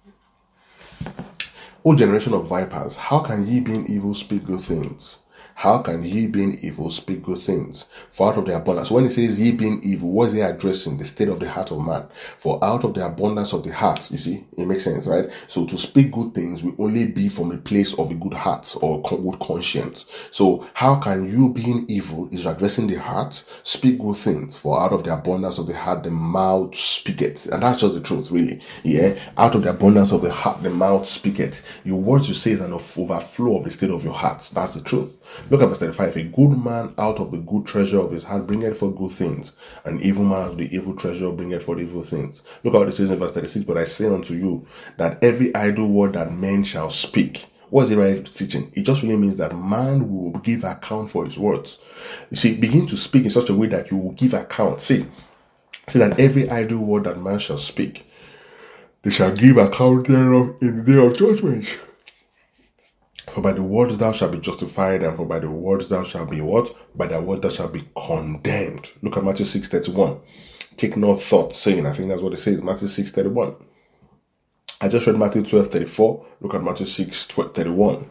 O generation of vipers, how can ye being evil speak good things? How can ye being evil speak good things? For out of the abundance. So when it says ye being evil, what is he addressing? The state of the heart of man. For out of the abundance of the heart, you see, it makes sense, right? So to speak good things will only be from a place of a good heart or good conscience. So how can you being evil is addressing the heart, speak good things? For out of the abundance of the heart, the mouth speaketh. And that's just the truth, really. Yeah. Out of the abundance of the heart, the mouth speaketh. Your words you say is an overflow of the state of your heart. That's the truth. Look at verse 35. A good man out of the good treasure of his heart bringeth forth good things. An evil man out of the evil treasure bringeth forth evil things. Look at what it says in verse 36. But I say unto you that every idle word that men shall speak. What is it right teaching? It just really means that man will give account for his words. You see, begin to speak in such a way that you will give account. See that every idle word that man shall speak, they shall give account thereof in the day of judgment. For by the words thou shalt be justified, and for by the words thou shalt be what? By the word thou shalt be condemned. Look at Matthew 6:31. Take no thought, saying, I think that's what it says, Matthew 6:31. I just read Matthew 12:34. Look at Matthew 6:31.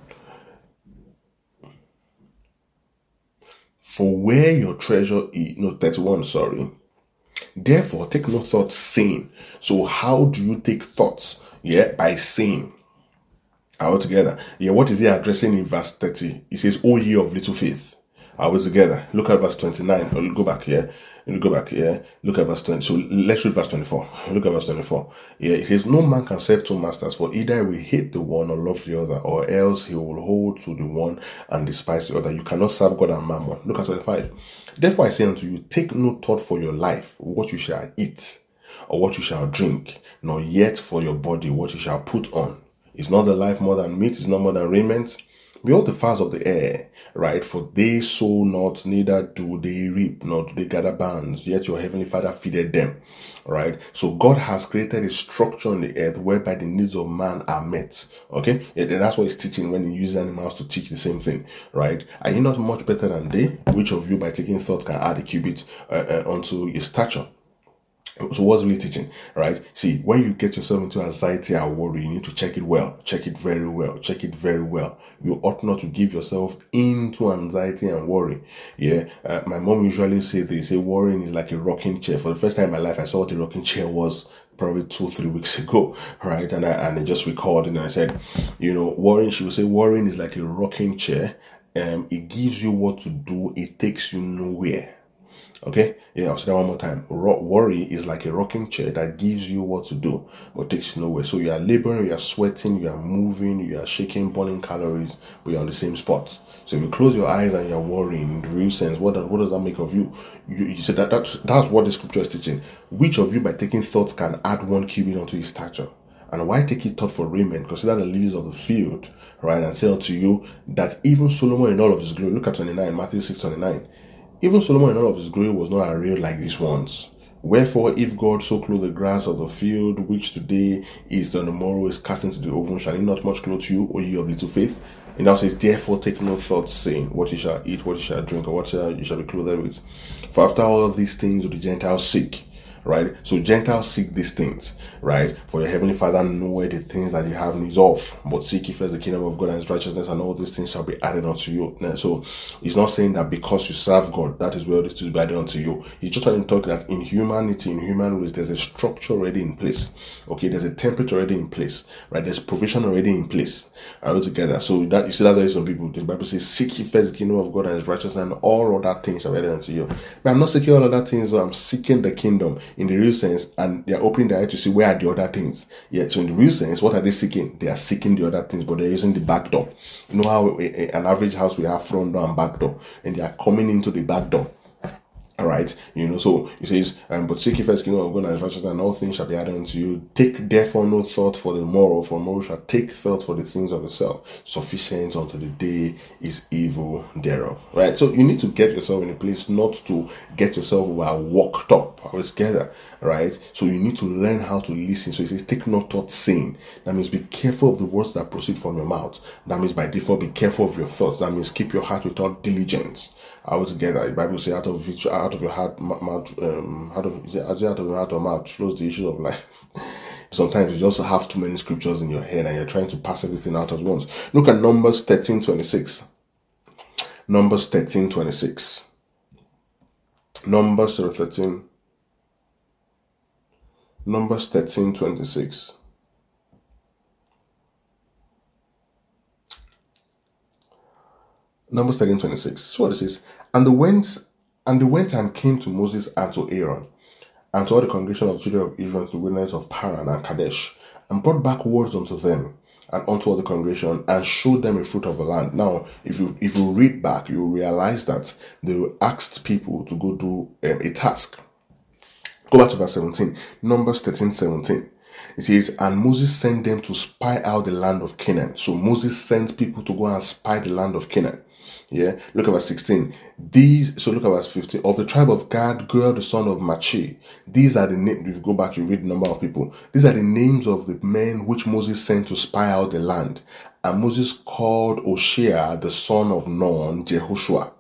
For where your treasure is, 31, sorry. Therefore, take no thought, saying. So how do you take thoughts? Yeah, by saying. Are we together? Yeah, what is he addressing in verse 30? He says, O ye of little faith. Are we together? Look at verse 29. Oh, go back here. Look at verse 20. So let's read verse 24. Look at verse 24. Yeah, it says, no man can serve two masters, for either he will hate the one or love the other, or else he will hold to the one and despise the other. You cannot serve God and mammon. Look at 25. Therefore I say unto you, take no thought for your life, what you shall eat, or what you shall drink, nor yet for your body, what you shall put on. Is not the life more than meat? Is not more than raiment? Behold the fowls of the air, right? For they sow not, neither do they reap, nor do they gather barns, yet your heavenly Father feedeth them, right? So God has created a structure on the earth whereby the needs of man are met, okay? Yeah, that's what he's teaching when he uses animals to teach the same thing, right? Are you not much better than they? Which of you by taking thought can add a cubit unto your stature? So what's really teaching, right? See, when you get yourself into anxiety and worry, you need to check it well, check it very well, check it very well. You ought not to give yourself into anxiety and worry. Yeah, my mom usually say worrying is like a rocking chair. For the first time in my life, I saw what a rocking chair was probably 2-3 weeks ago, right? And I just recorded and I said, worrying. She would say worrying is like a rocking chair. It gives you what to do. It takes you nowhere. Okay, yeah, I'll say that one more time. Worry is like a rocking chair that gives you what to do, but takes you nowhere. So you are laboring, you are sweating, you are moving, you are shaking, burning calories, but you're on the same spot. So if you close your eyes and you're worrying, in the real sense, what does that make of you? You said that's what the scripture is teaching. Which of you, by taking thoughts, can add 1 cubit unto his stature? And why take it thought for raiment? Consider the lilies of the field, right? And say unto you that even Solomon in all of his glory, look at 29, Matthew 6:29. Even Solomon in all of his glory was not arrayed like these ones. Wherefore, if God so clothe the grass of the field, which today is and tomorrow is cast into the oven, shall he not much clothe you, O ye of little faith? And now says, therefore take no thought, saying, what you shall eat, what you shall drink, or what you shall be clothed with. For after all of these things do the Gentiles seek. Right? So Gentiles seek these things, right? For your heavenly Father knoweth the things that you have needs of. But seek ye first the kingdom of God and his righteousness, and all these things shall be added unto you. So he's not saying that because you serve God, that is where this things will be added unto you. He's just trying to talk that in humanity, in human ways, there's a structure already in place. Okay, there's a template already in place, right? There's provision already in place. All together. So that you see that there is some people, the Bible says, seek ye first the kingdom of God and his righteousness, and all other things shall be added unto you. But I'm not seeking all other things, so I'm seeking the kingdom in the real sense, and they're opening their eye to see where are the other things. Yeah, so in the real sense, what are they seeking? They are seeking the other things, but they're using the back door. You know how an average house we have front door and back door, and they are coming into the back door. All right, so it says, but seek ye first kingdom of God and his righteousness, and all things shall be added unto you. Take therefore no thought for the morrow, for tomorrow shall take thought for the things of yourself. Sufficient unto the day is evil thereof. Right, so you need to get yourself in a place not to get yourself worked up altogether. Right, so you need to learn how to listen. So it says, take no thought, saying. That means be careful of the words that proceed from your mouth. That means by default, be careful of your thoughts. That means keep your heart without diligence. Altogether, the Bible says, out of your heart, out of your heart or mouth flows the issue of life. Sometimes you just have too many scriptures in your head and you're trying to pass everything out at once. Look at Numbers 13:26. Numbers 13:26. Numbers 13. Numbers 13:26. Numbers 13:26. So what it says, and they went and came to Moses and to Aaron and to all the congregation of the children of Israel to the wilderness of Paran and Kadesh, and brought back words unto them and unto all the congregation, and showed them a fruit of the land. Now, if you read back, you will realize that they asked people to go do a task. Go back to verse 17. Numbers 13:17. It says, and Moses sent them to spy out the land of Canaan. So Moses sent people to go and spy the land of Canaan. Yeah, look at verse 16. Look at verse 15. Of the tribe of Gad, Goel the son of Machi. These are the names. If you go back, you read the number of people. These are the names of the men which Moses sent to spy out the land. And Moses called Hoshea the son of Nun, Jehoshua.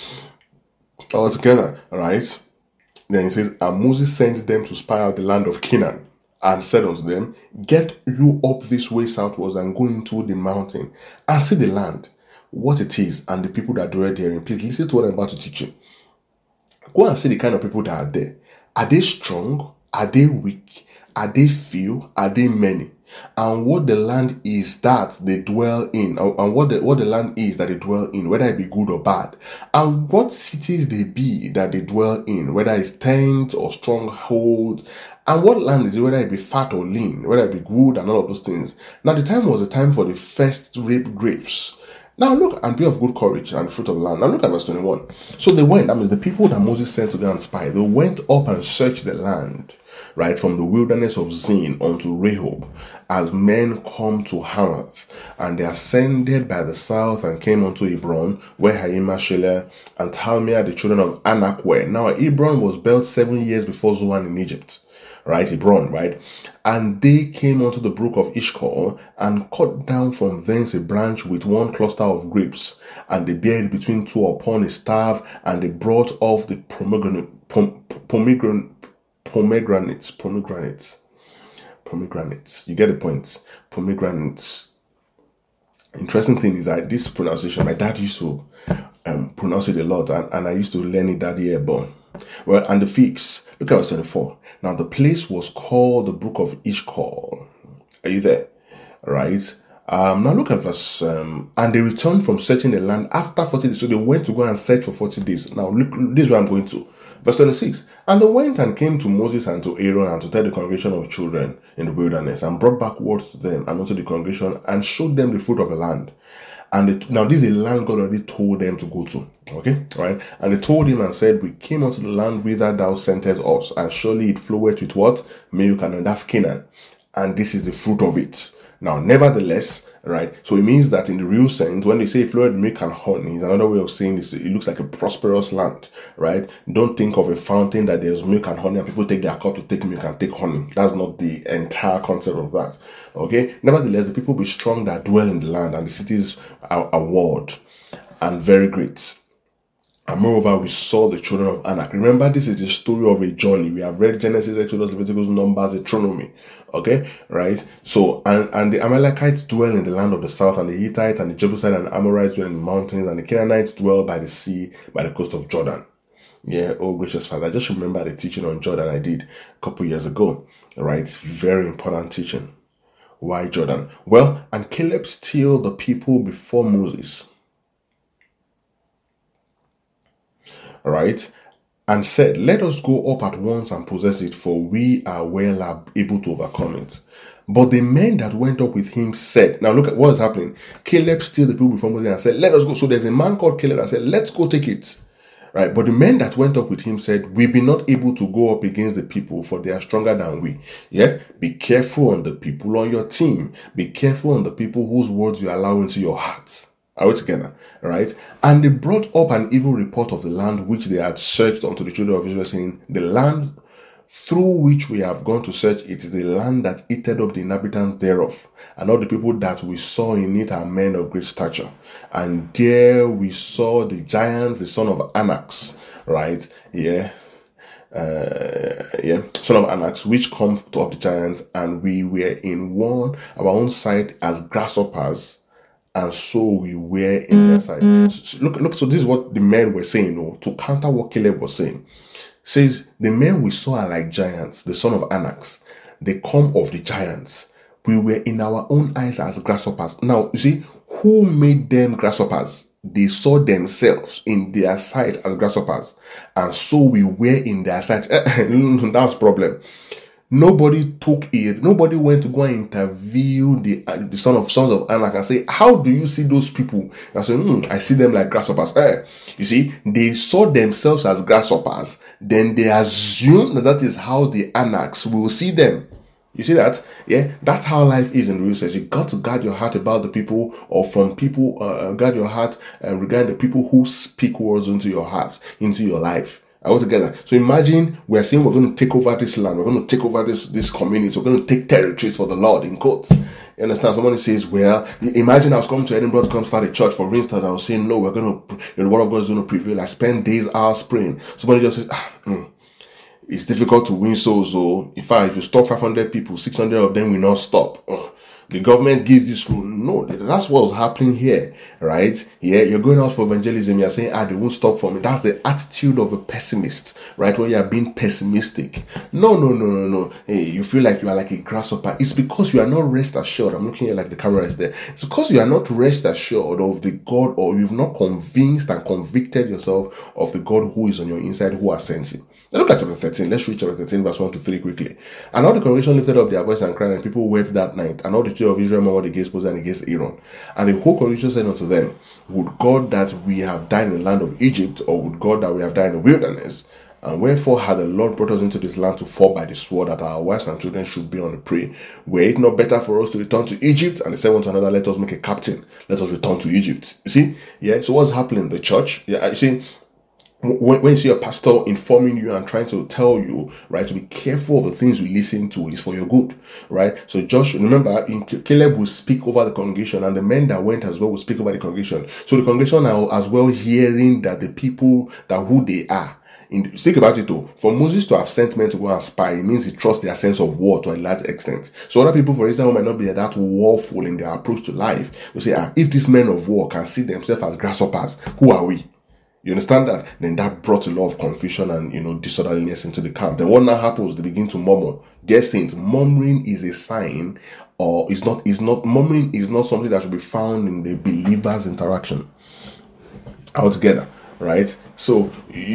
All together, right? Then it says, and Moses sent them to spy out the land of Canaan, and said unto them, get you up this way southwards, and go into the mountain, and see the land, what it is, and the people that dwell therein. Please listen to what I'm about to teach you. Go and see the kind of people that are there. Are they strong? Are they weak? Are they few? Are they many? And what the land is that they dwell in, and what the land is that they dwell in, whether it be good or bad, and what cities they be that they dwell in, whether it's tents or strongholds, and what land is it, whether it be fat or lean, whether it be good and all of those things. Now the time was the time for the first rape grapes. Now look, and be of good courage, and the fruit of the land. Now look at verse 21. So they went, that means the people that Moses sent to go and spy, they went up and searched the land, right, from the wilderness of Zin unto Rehob, as men come to Hamath. And they ascended by the south and came unto Hebron, where Haimashele and Talmai the children of Anak were. Now Hebron was built 7 years before Zoan in Egypt. Right, Hebron, right? And they came unto the brook of Ishkol, and cut down from thence a branch with one cluster of grapes, and they bare it between two upon a staff, and they brought off the Pomegranates. You get the point. Pomegranates. Interesting thing is that this pronunciation, my dad used to pronounce it a lot, and I used to learn it that year born. Well, and the figs. Look at verse 24. Now the place was called the Brook of Eshcol. Are you there? Right. Now look at verse, and they returned from searching the land after 40 days. So they went to go and search for 40 days. Now look, this is where I'm going to. Verse 26. And they went and came to Moses and to Aaron and to tell the congregation of children in the wilderness, and brought back words to them and unto the congregation, and showed them the fruit of the land. And now this is the land God already told them to go to. Okay, right? And they told him and said, we came unto the land whither thou sentest us, and surely it floweth with what? Milk and honey. That's Canaan. And this is the fruit of it. Now, nevertheless, right? So it means that in the real sense, when they say flowed milk and honey, is another way of saying this. It looks like a prosperous land, right? Don't think of a fountain that there's milk and honey and people take their cup to take milk and take honey. That's not the entire concept of that. Okay. Nevertheless, the people be strong that dwell in the land, and the cities are walled and very great. And moreover, we saw the children of Anak. Remember, this is the story of a journey. We have read Genesis, Exodus, Leviticus, Numbers, Deuteronomy. Okay, right? So, and the Amalekites dwell in the land of the south, and the Hittites and the Jebusites and the Amorites dwell in the mountains, and the Canaanites dwell by the sea, by the coast of Jordan. Yeah, oh gracious Father, I just remember the teaching on Jordan I did a couple years ago. Right? Very important teaching. Why Jordan? Well, and Caleb stilled the people before Moses. Right? And said, let us go up at once and possess it, for we are well able to overcome it. But the men that went up with him said, now look at what is happening. Caleb stilled the people before Moses and said, let us go. So there's a man called Caleb that said, let's go take it. Right? But the men that went up with him said, we be not able to go up against the people, for they are stronger than we. Yeah? Be careful on the people on your team. Be careful on the people whose words you allow into your hearts. Are we together? Right? And they brought up an evil report of the land which they had searched unto the children of Israel, saying, the land through which we have gone to search, it is the land that eateth up the inhabitants thereof. And all the people that we saw in it are men of great stature. And there we saw the giants, the son of Anax. Right? Yeah. Son of Anax, which come of the giants, and we were in our own sight as grasshoppers, and so we were in their sight. So look, so this is what the men were saying, to counter what Caleb was saying. Says, the men we saw are like giants, the son of Anax. They come of the giants. We were in our own eyes as grasshoppers. Now, you see, who made them grasshoppers? They saw themselves in their sight as grasshoppers. And so we were in their sight. That's the problem. Nobody took it. Nobody went to go and interview the sons of Anak and say, how do you see those people? I say, I see them like grasshoppers. You see, they saw themselves as grasshoppers. Then they assume that is how the Anaks will see them. You see that? Yeah, that's how life is in the real sense. You got to guard your heart about the people, or from people, guard your heart regarding the people who speak words into your heart, into your life. All together. So imagine we're saying we're going to take over this land, we're going to take over this community, we're going to take territories for the Lord, in quotes. You understand? Somebody says, well, imagine I was coming to Edinburgh to come start a church, for instance. I was saying, no, we're going to, the word of God is going to prevail. I spend days, hours praying. Somebody just says, it's difficult to win souls. So if you stop 500 people, 600 of them will not stop. The government gives this rule. No, that's what's happening here, right? Yeah, you're going out for evangelism. You're saying, they won't stop for me. That's the attitude of a pessimist, right? When you're being pessimistic. No. Hey, you feel like you are like a grasshopper. It's because you are not rest assured. I'm looking at like the camera is there. It's because you are not rest assured of the God, or you've not convinced and convicted yourself of the God who is on your inside, who has sent you. Now look at chapter 13. Let's read chapter 13, verse 1 to 3 quickly. And all the congregation lifted up their voice and cried, and people wept that night. And all the children of Israel murmured against Moses and against Aaron. And the whole congregation said unto them, would God that we have died in the land of Egypt, or would God that we have died in the wilderness? And wherefore had the Lord brought us into this land to fall by the sword, that our wives and children should be on the prey? Were it not better for us to return to Egypt? And they said one to another, let us make a captain. Let us return to Egypt. You see? Yeah. So what's happening in the church? Yeah. You see, when you see a pastor informing you and trying to tell you, right, to be careful of the things you listen to, is for your good, right? So just remember, Caleb will speak over the congregation, and the men that went as well will speak over the congregation. So the congregation are as well hearing that the people, that who they are, Think about it though. For Moses to have sent men to go and spy, it means he trusts their sense of war to a large extent. So other people, for instance, who might not be that warful in their approach to life, will say, if these men of war can see themselves as grasshoppers, who are we? You understand that? Then that brought a lot of confusion and disorderliness into the camp. Then what now happens? They begin to murmur. Dear saints, murmuring is a sign, or murmuring is not something that should be found in the believer's interaction altogether, right? So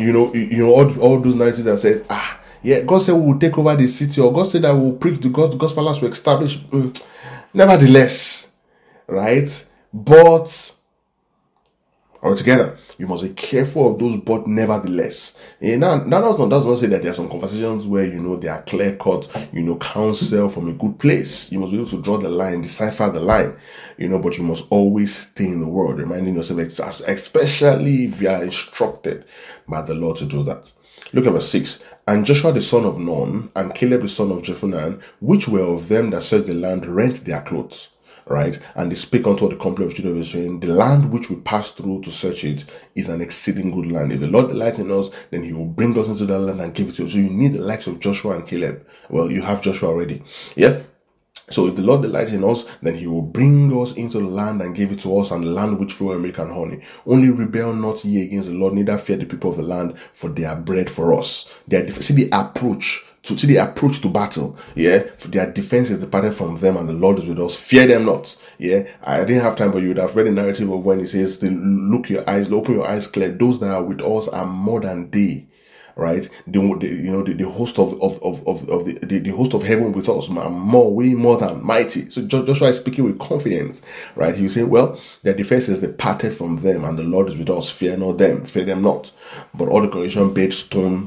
all those narratives that says, God said we will take over the city, or God said that we will preach the gospel as we establish. Nevertheless, right? But altogether, you must be careful of those, but nevertheless. That does not say that there are some conversations where, they are clear-cut, counsel from a good place. You must be able to draw the line, decipher the line, but you must always stay in the word, reminding yourself, especially if you are instructed by the Lord to do that. Look at verse 6. And Joshua the son of Nun and Caleb the son of Jephunneh, which were of them that searched the land, rent their clothes. Right, and they speak unto the company of children of Israel, the land which we pass through to search it is an exceeding good land. If the Lord delights in us, then he will bring us into that land and give it to us. So you need the likes of Joshua and Caleb. Well, you have Joshua already. Yeah. So if the Lord delights in us, then he will bring us into the land and give it to us, and the land which flow and milk and honey. Only rebel not ye against the Lord, neither fear the people of the land, for they are bread for us. See the approach to battle. Yeah, for their defense is departed from them, and the Lord is with us. Fear them not. Yeah, I didn't have time, but you would have read the narrative of when he says, open your eyes clear. Those that are with us are more than they. Right, the host of the host of heaven with us, way more than mighty. So Joshua is speaking with confidence, right? He was saying, well, their defense is departed from them, and the Lord is with us. Fear not them, fear them not. But all the congregation bade stone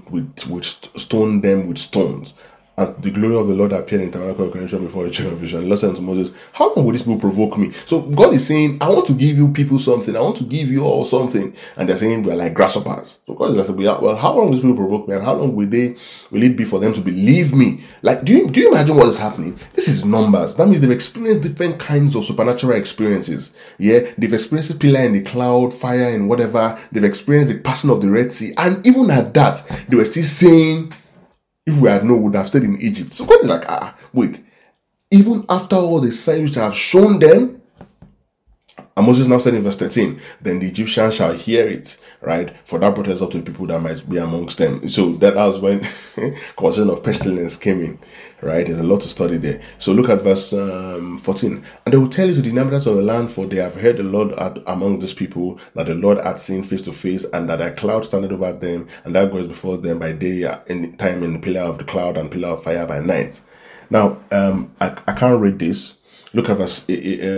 them with stones. And the glory of the Lord appeared in tabernacle creation before the children of Israel. The Lord said to Moses, how long will these people provoke me? So God is saying, I want to give you people something. I want to give you all something. And they're saying, we're like grasshoppers. So God is like, well, how long will these people provoke me? And how long will it be for them to believe me? Like, do you imagine what is happening? This is numbers. That means they've experienced different kinds of supernatural experiences. Yeah, they've experienced a pillar in the cloud, fire and whatever. They've experienced the passing of the Red Sea. And even at that, they were still saying, if we had known, we would have stayed in Egypt. So God is like, wait. Even after all the signs which I have shown them, and Moses now said in verse 13, then the Egyptians shall hear it, right? For that brought us up to the people that might be amongst them. So that was when conversation of pestilence came in, right? There's a lot to study there. So look at verse 14. And they will tell you to the inhabitants of the land, for they have heard the Lord among these people, that the Lord had seen face to face, and that a cloud standeth over them, and that goes before them by day in time in the pillar of the cloud and pillar of fire by night. Now, I can't read this. Look at verse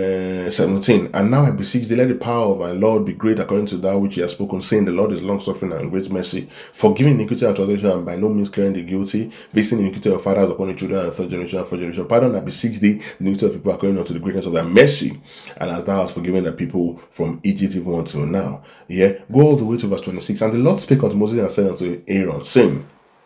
17. And now I beseech thee, let the power of my Lord be great according to that which he has spoken, saying, the Lord is long-suffering and great mercy, forgiving iniquity and transgression, and by no means clearing the guilty, visiting iniquity of fathers upon the children, and third generation and fourth generation. Pardon, I beseech thee, the iniquity of people according unto the greatness of thy mercy, and as thou hast forgiven the people from Egypt even until now. Yeah, go all the way to verse 26. And the Lord spake unto Moses and said unto Aaron, saying,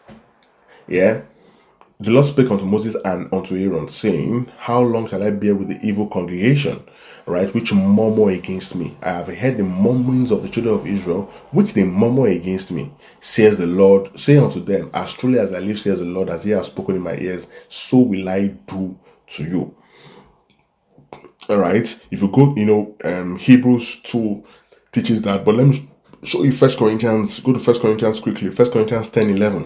the Lord spake unto Moses and unto Aaron, saying, how long shall I bear with the evil congregation, right, which murmur against me? I have heard the murmurings of the children of Israel, which they murmur against me. Says the Lord, say unto them, as truly as I live, says the Lord, as he has spoken in my ears, so will I do to you. All right. If you go, Hebrews 2 teaches that, but let me show you 1 Corinthians. Go to 1 Corinthians quickly. 1 Corinthians 10:11.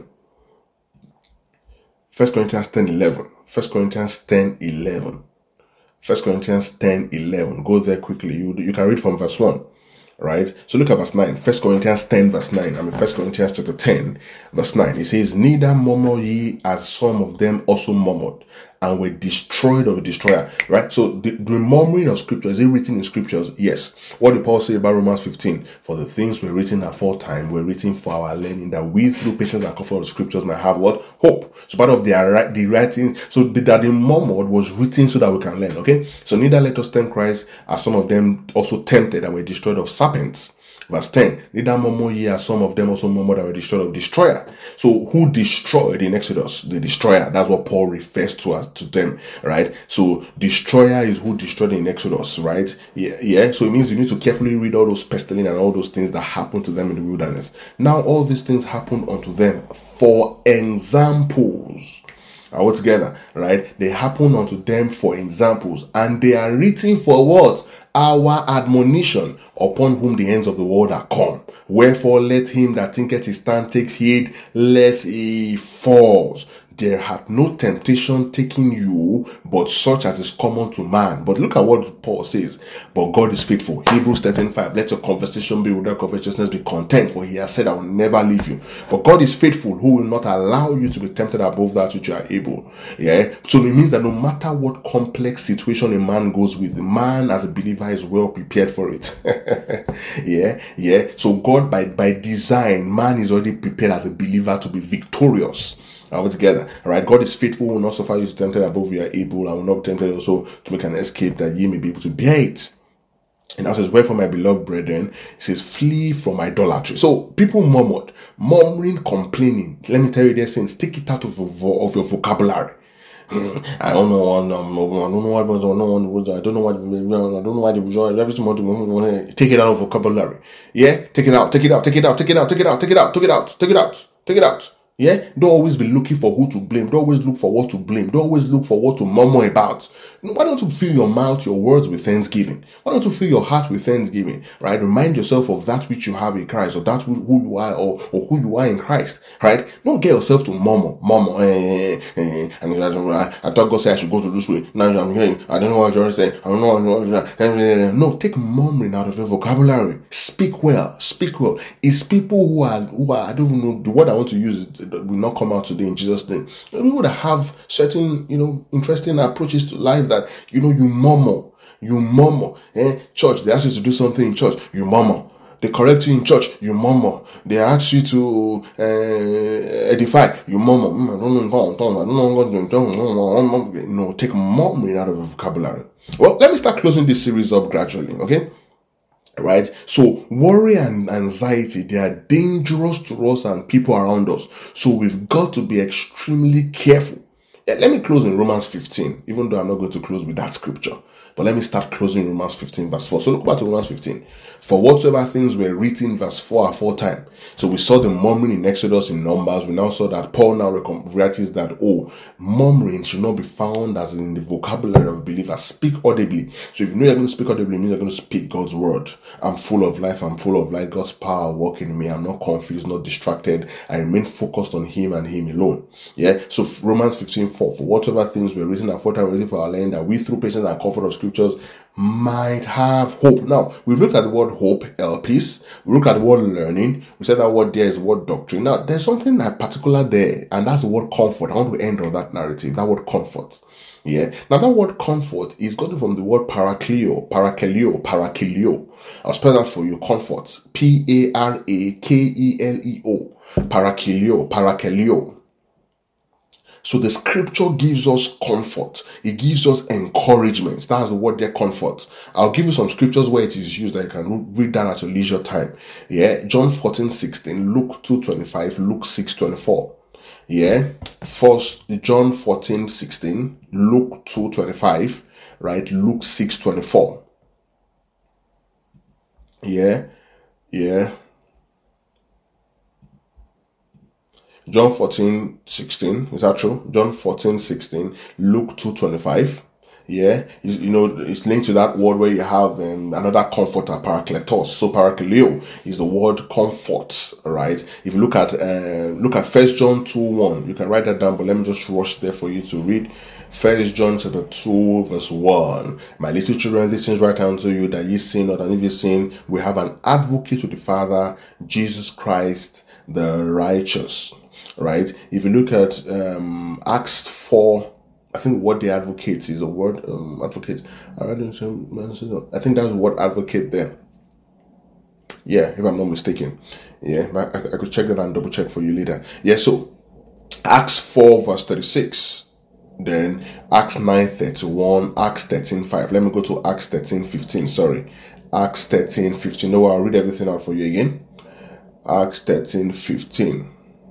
1 Corinthians 10:11. 1 Corinthians 10:11. 1 Corinthians 10:11. Go there quickly. You can read from verse 1. Right? So look at verse 9. 1 Corinthians 10 verse 9. 1 Corinthians chapter 10 verse 9. It says, neither murmur ye as some of them also murmured, and were destroyed of a destroyer. Right? So the murmuring of scripture, is it written in scriptures? Yes. What did Paul say about Romans 15? For the things were written aforetime were written for our learning, that we through patience and comfort of the scriptures might have what? Hope. So part of the writing, so that they murmured was written so that we can learn. Okay? So neither let us tempt Christ, as some of them also tempted and were destroyed of serpents. Verse 10, neither murmur ye as some of them also murmur that were destroyed of destroyer. So who destroyed in Exodus? The destroyer. That's what Paul refers to as to them, right? So destroyer is who destroyed in Exodus, right? Yeah. So it means you need to carefully read all those pestilence and all those things that happened to them in the wilderness. Now all these things happened unto them for examples. All together, right? They happen unto them for examples, and they are written for what? Our admonition, upon whom the ends of the world are come. Wherefore let him that thinketh he stand take heed lest he falls. There hath no temptation taken you, but such as is common to man. But look at what Paul says. But God is faithful. Hebrews 13:5. Let your conversation be without covetousness, be content, for he has said, I will never leave you. But God is faithful, who will not allow you to be tempted above that which you are able. Yeah. So it means that no matter what complex situation a man goes with, man as a believer is well prepared for it. Yeah. So God, by design, man is already prepared as a believer to be victorious. Are we together? All right. God is faithful, will not suffer you to be tempted above you are able, and will not be tempted also to make an escape, that ye may be able to bear it. And that says, wherefore, my beloved brethren, it says, flee from idolatry. So people murmured, murmuring, complaining. Let me tell you their sins. Take it out of your vocabulary. I don't know. I don't know why they join every month. Take it out of vocabulary. Yeah, take it out. Yeah, don't always be looking for who to blame. Don't always look for what to blame. Don't always look for what to murmur about. Why don't you fill your mouth, your words with thanksgiving? Why don't you fill your heart with thanksgiving? Right? Remind yourself of that which you have in Christ, or that who you are, or who you are in Christ. Right? Don't get yourself to murmur. And I thought God said I should go to this way. Now I'm hearing. I don't know what you're saying. I don't know what you're saying. No, take murmuring out of your vocabulary. Speak well. It's people who are. I don't even know the word I want to use. Will not come out today in Jesus' name. People that have certain, interesting approaches to life that, you murmur. Church, they ask you to do something in church, you murmur. They correct you in church, you murmur. They ask you to edify, you murmur. No, take murmuring out of the vocabulary. Well, let me start closing this series up gradually, okay? Right? So worry and anxiety, they are dangerous to us and people around us. So we've got to be extremely careful. Let me close in Romans 15, even though I'm not going to close with that scripture. But let me start closing Romans 15 verse 4. So look back to Romans 15. For whatsoever things were written, verse 4 aforetime. So we saw the murmuring in Exodus, in Numbers. We now saw that Paul now writes that, murmuring should not be found as in the vocabulary of believers. Speak audibly. So if you know you're going to speak audibly, it means you're going to speak God's word. I'm full of life. I'm full of light. God's power working in me. I'm not confused, not distracted. I remain focused on Him and Him alone. Yeah. So Romans 15:4. For whatever things were written aforetime, written for our learning, that we through patience and comfort of scriptures might have hope. Now, we've looked at the word hope, peace. We looked at the word learning. We said that word there is the word doctrine. Now, there's something that particular there, and that's the word comfort. I want to end on that narrative, that word comfort. Yeah. Now, that word comfort is gotten from the word parakleo. I'll spell that for you. Comfort. Parakeleo. Parakeleo. So the scripture gives us comfort. It gives us encouragement. That's the word there, comfort. I'll give you some scriptures where it is used that you can read that at your leisure time. Yeah. John 14:16, Luke 2:25, Luke 6:24. Yeah. First John 14:16, Luke 2:25, right? Luke 6:24. Yeah. John 14:16, is that true? John 14:16, Luke 2:25. Yeah, it's linked to that word where you have another comforter, parakletos. So parakaleo is the word comfort, right? If you look at 1 John 2:1, you can write that down, but let me just rush there for you to read. 1 John chapter 2 verse 1. My little children, these things write unto you, that ye sin not, and if ye sin, we have an advocate with the Father, Jesus Christ the righteous. Right? If you look at Acts 4, I think what they advocate is the word advocate. I think that's what advocate there. Yeah, if I'm not mistaken. Yeah, I could check that and double check for you later. Yeah, so Acts 4 verse 36. Then Acts 9:31, Acts 13:5. Let me go to Acts 13:15. Sorry. Acts 13:15. No, I'll read everything out for you again. Acts 13:15.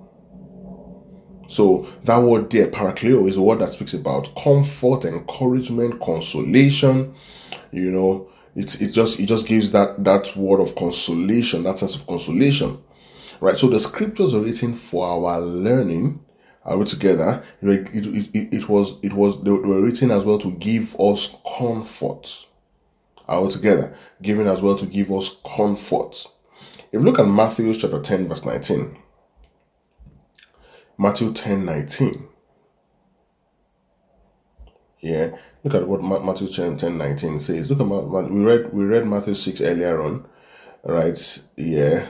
So that word there, parakleo, is a word that speaks about comfort, encouragement, consolation. You know, it just gives that word of consolation, that sense of consolation. Right. So the scriptures are written for our learning. Are we together? It was they were written as well to give us comfort. Are we together? Given as well to give us comfort. If you look at Matthew chapter 10, verse 19. Matthew 10:19. Yeah. Look at what Matthew 10:19 says. Look at we read Matthew 6 earlier on. Right? Yeah.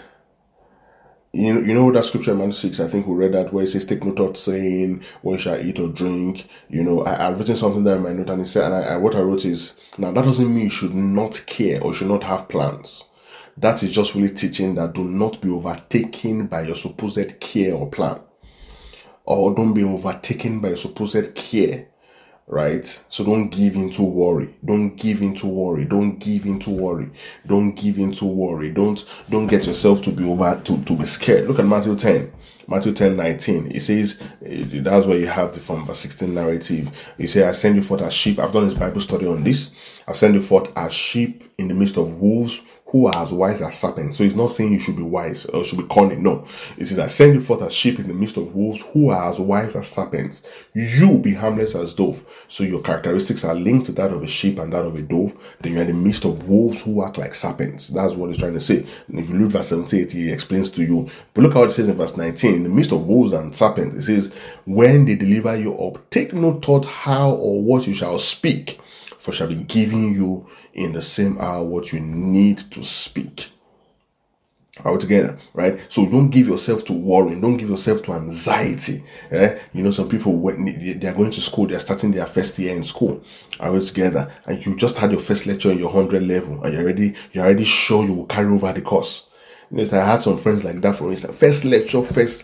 You know that scripture in Matthew 6, I think we read that, where it says, take no thought saying, what you shall eat or drink. You know, I've written something there in my note, and it said, and what I wrote is, now that doesn't mean you should not care or should not have plans. That is just really teaching that do not be overtaken by your supposed care or plan. Or don't be overtaken by your supposed care. Right? So don't give into worry. Don't give into worry. Don't give into worry. Don't give into worry. Don't get yourself to be scared. Look at Matthew 10. Matthew 10:19. It says, that's where you have the from verse 16 narrative. You say, I send you forth as sheep. I've done this Bible study on this. I send you forth as sheep in the midst of wolves, who are as wise as serpents. So it's not saying you should be wise or should be cunning. No. It says, I send you forth as sheep in the midst of wolves, who are as wise as serpents. You be harmless as dove. So your characteristics are linked to that of a sheep and that of a dove. Then you're in the midst of wolves who act like serpents. That's what it's trying to say. And if you read verse 78, he explains to you. But look how it says in verse 19. In the midst of wolves and serpents, it says, when they deliver you up, take no thought how or what you shall speak, for shall be given you in the same hour what you need to speak. All together, right? So don't give yourself to worrying. Don't give yourself to anxiety. You know, some people, when they are going to school, they are starting their first year in school. All together, and you just had your first lecture in your 100 level, and you're already sure you will carry over the course. You know, I had some friends like that. For instance, first lecture,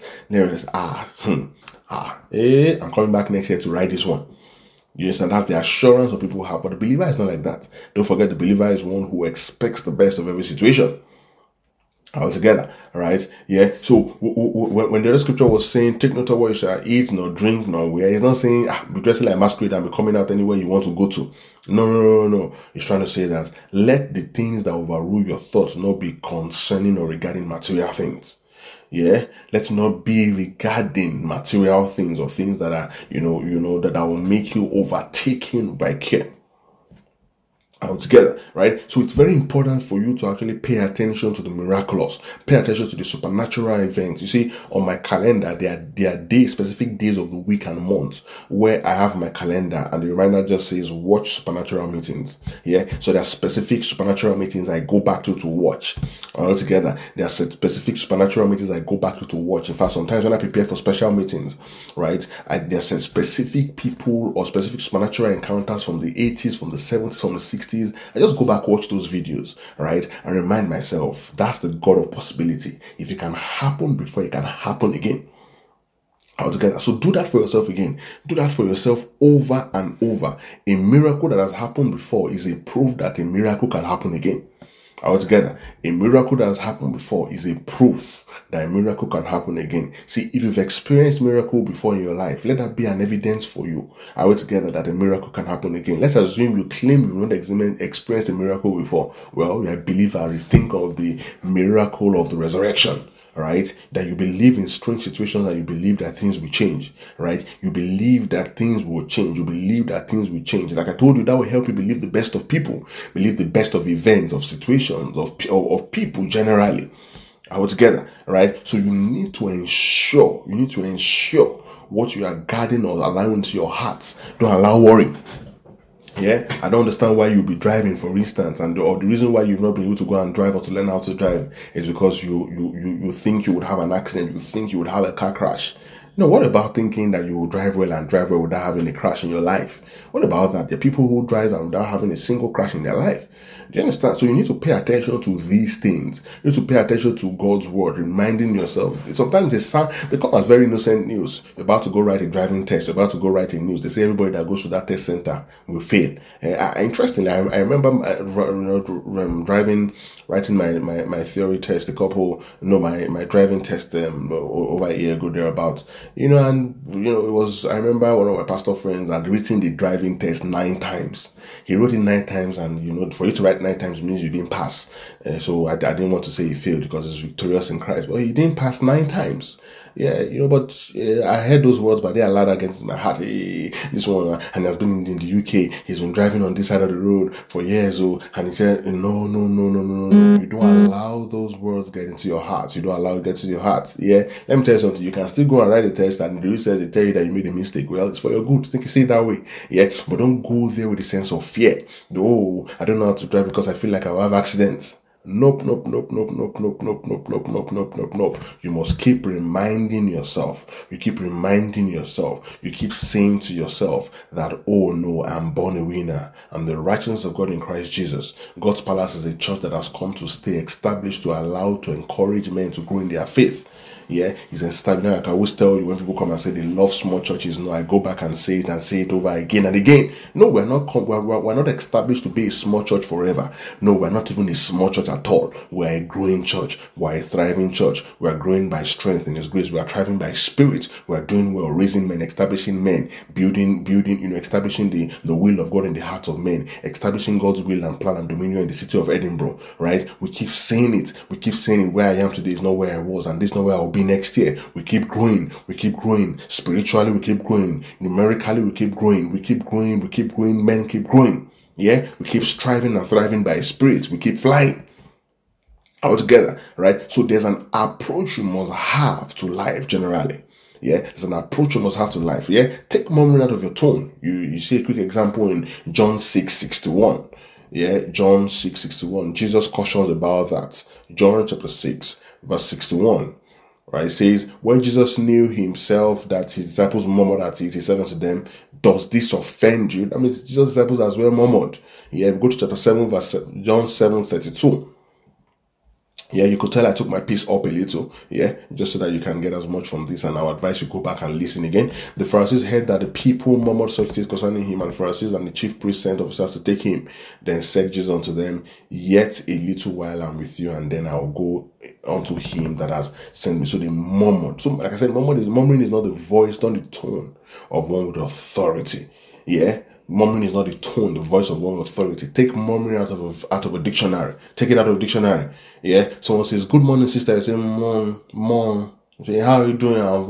I'm coming back next year to write this one. You understand? That's the assurance of people who have. But the believer is not like that. Don't forget, the believer is one who expects the best of every situation. All together, right? Yeah. So when the other scripture was saying, take note of what you shall eat, nor drink, nor wear, it's not saying be dressing like masquerade and be coming out anywhere you want to go to. No. It's trying to say that let the things that overrule your thoughts not be concerning or regarding material things. Yeah, let's not be regarding material things or things that are, that will make you overtaken by care. Together, right? So it's very important for you to actually pay attention to the miraculous, pay attention to the supernatural events. You see, on my calendar, there are days, specific days of the week and month where I have my calendar, and the reminder just says watch supernatural meetings. Yeah, so there are specific supernatural meetings I go back to watch. Together, there are specific supernatural meetings I go back to watch. In fact, sometimes when I prepare for special meetings, right, there's specific people or specific supernatural encounters from the 80s, from the 70s, from the 60s. I just go back, watch those videos, right, and remind myself that's the God of possibility. If it can happen before, it can happen again. Altogether. So do that for yourself again. Do that for yourself over and over. A miracle that has happened before is a proof that a miracle can happen again. Altogether, a miracle that has happened before is a proof that a miracle can happen again. See, if you've experienced miracle before in your life, let that be an evidence for you. Altogether, that a miracle can happen again. Let's assume you claim you've not experienced a miracle before. Well, you're a believer. You think of the miracle of the resurrection. Right? That you believe in strange situations and you believe that things will change. Right? You believe that things will change. You believe that things will change. Like I told you, that will help you believe the best of people, believe the best of events, of situations, of people generally. All together, right? So you need to ensure what you are guarding or allowing into your heart. Don't allow worry. Yeah, I don't understand why you'll be driving, for instance, or the reason why you've not been able to go and drive or to learn how to drive is because you think you would have an accident, you think you would have a car crash. No, what about thinking that you will drive well and drive well without having a crash in your life? What about that? There are people who drive and without having a single crash in their life. Do you understand? So you need to pay attention to these things. You need to pay attention to God's word, reminding yourself. Sometimes they come as very innocent news. You're about to go write a driving test. You're about to go write a news. They say everybody that goes to that test center will fail. Interestingly, I remember writing my theory test my driving test over a year ago thereabout. And I remember one of my pastor friends had written the driving test 9 times. He wrote it 9 times, and for you to write 9 times means you didn't pass. So I didn't want to say he failed because he's victorious in Christ, but he didn't pass 9 times. But I heard those words, but they allowed against my heart. Hey, this one, and he has been in the UK. He's been driving on this side of the road for years. And he said, no. You don't allow those words get into your heart. You don't allow it get into your heart. Yeah. Let me tell you something. You can still go and write a test, and the research they tell you that you made a mistake. Well, it's for your good. Think you see it that way. Yeah. But don't go there with a sense of fear. Oh, I don't know how to drive because I feel like I will have accidents. Nope. You must keep reminding yourself. You keep saying to yourself that, oh no, I'm born a winner. I'm the righteousness of God in Christ Jesus. God's palace is a church that has come to stay established, to encourage men to grow in their faith. Yeah, it's established. Now, I can always tell you when people come and say they love small churches. No, I go back and say it over again and again. No, we're not established to be a small church forever. No, we're not even a small church at all. We're a growing church. We're a thriving church. We're growing by strength in His grace. We are thriving by spirit. We're doing well, raising men, establishing men, building, establishing the will of God in the heart of men, establishing God's will and plan and dominion in the city of Edinburgh. Right? We keep saying it. Where I am today is not where I was, and this is not where I'll be next year. We keep growing. Spiritually, we keep growing. Numerically, we keep growing. Men keep growing. Yeah, we keep striving and thriving by Spirit. We keep flying all together, right? So there's an approach you must have to life generally. Yeah, there's an approach you must have to life. Yeah, take murmuring out of your tone. You see a quick example in John 6:61. Yeah, John 6:61. Jesus cautions about that. John chapter 6, verse 61. Right, it says, when Jesus knew himself that his disciples murmured at it, he said unto them, does this offend you? That means Jesus' disciples as well murmured. Yeah, go to chapter 7, verse John 7:32. Yeah, you could tell I took my piece up a little. Yeah, just so that you can get as much from this. And I'll advise you go back and listen again. The Pharisees heard that the people murmured such things concerning him, and the Pharisees and the chief priests sent officers to take him. Then said Jesus unto them, yet a little while I'm with you, and then I'll go unto him that has sent me. So they murmured. So like I said, murmuring is not the voice, not the tone of one with authority. Yeah. Murmuring is not the tone, the voice of one with authority. Take murmuring out of a dictionary. Take it out of a dictionary. Yeah. Someone says, good morning, sister. I say, mom. Say, how are you doing? I'm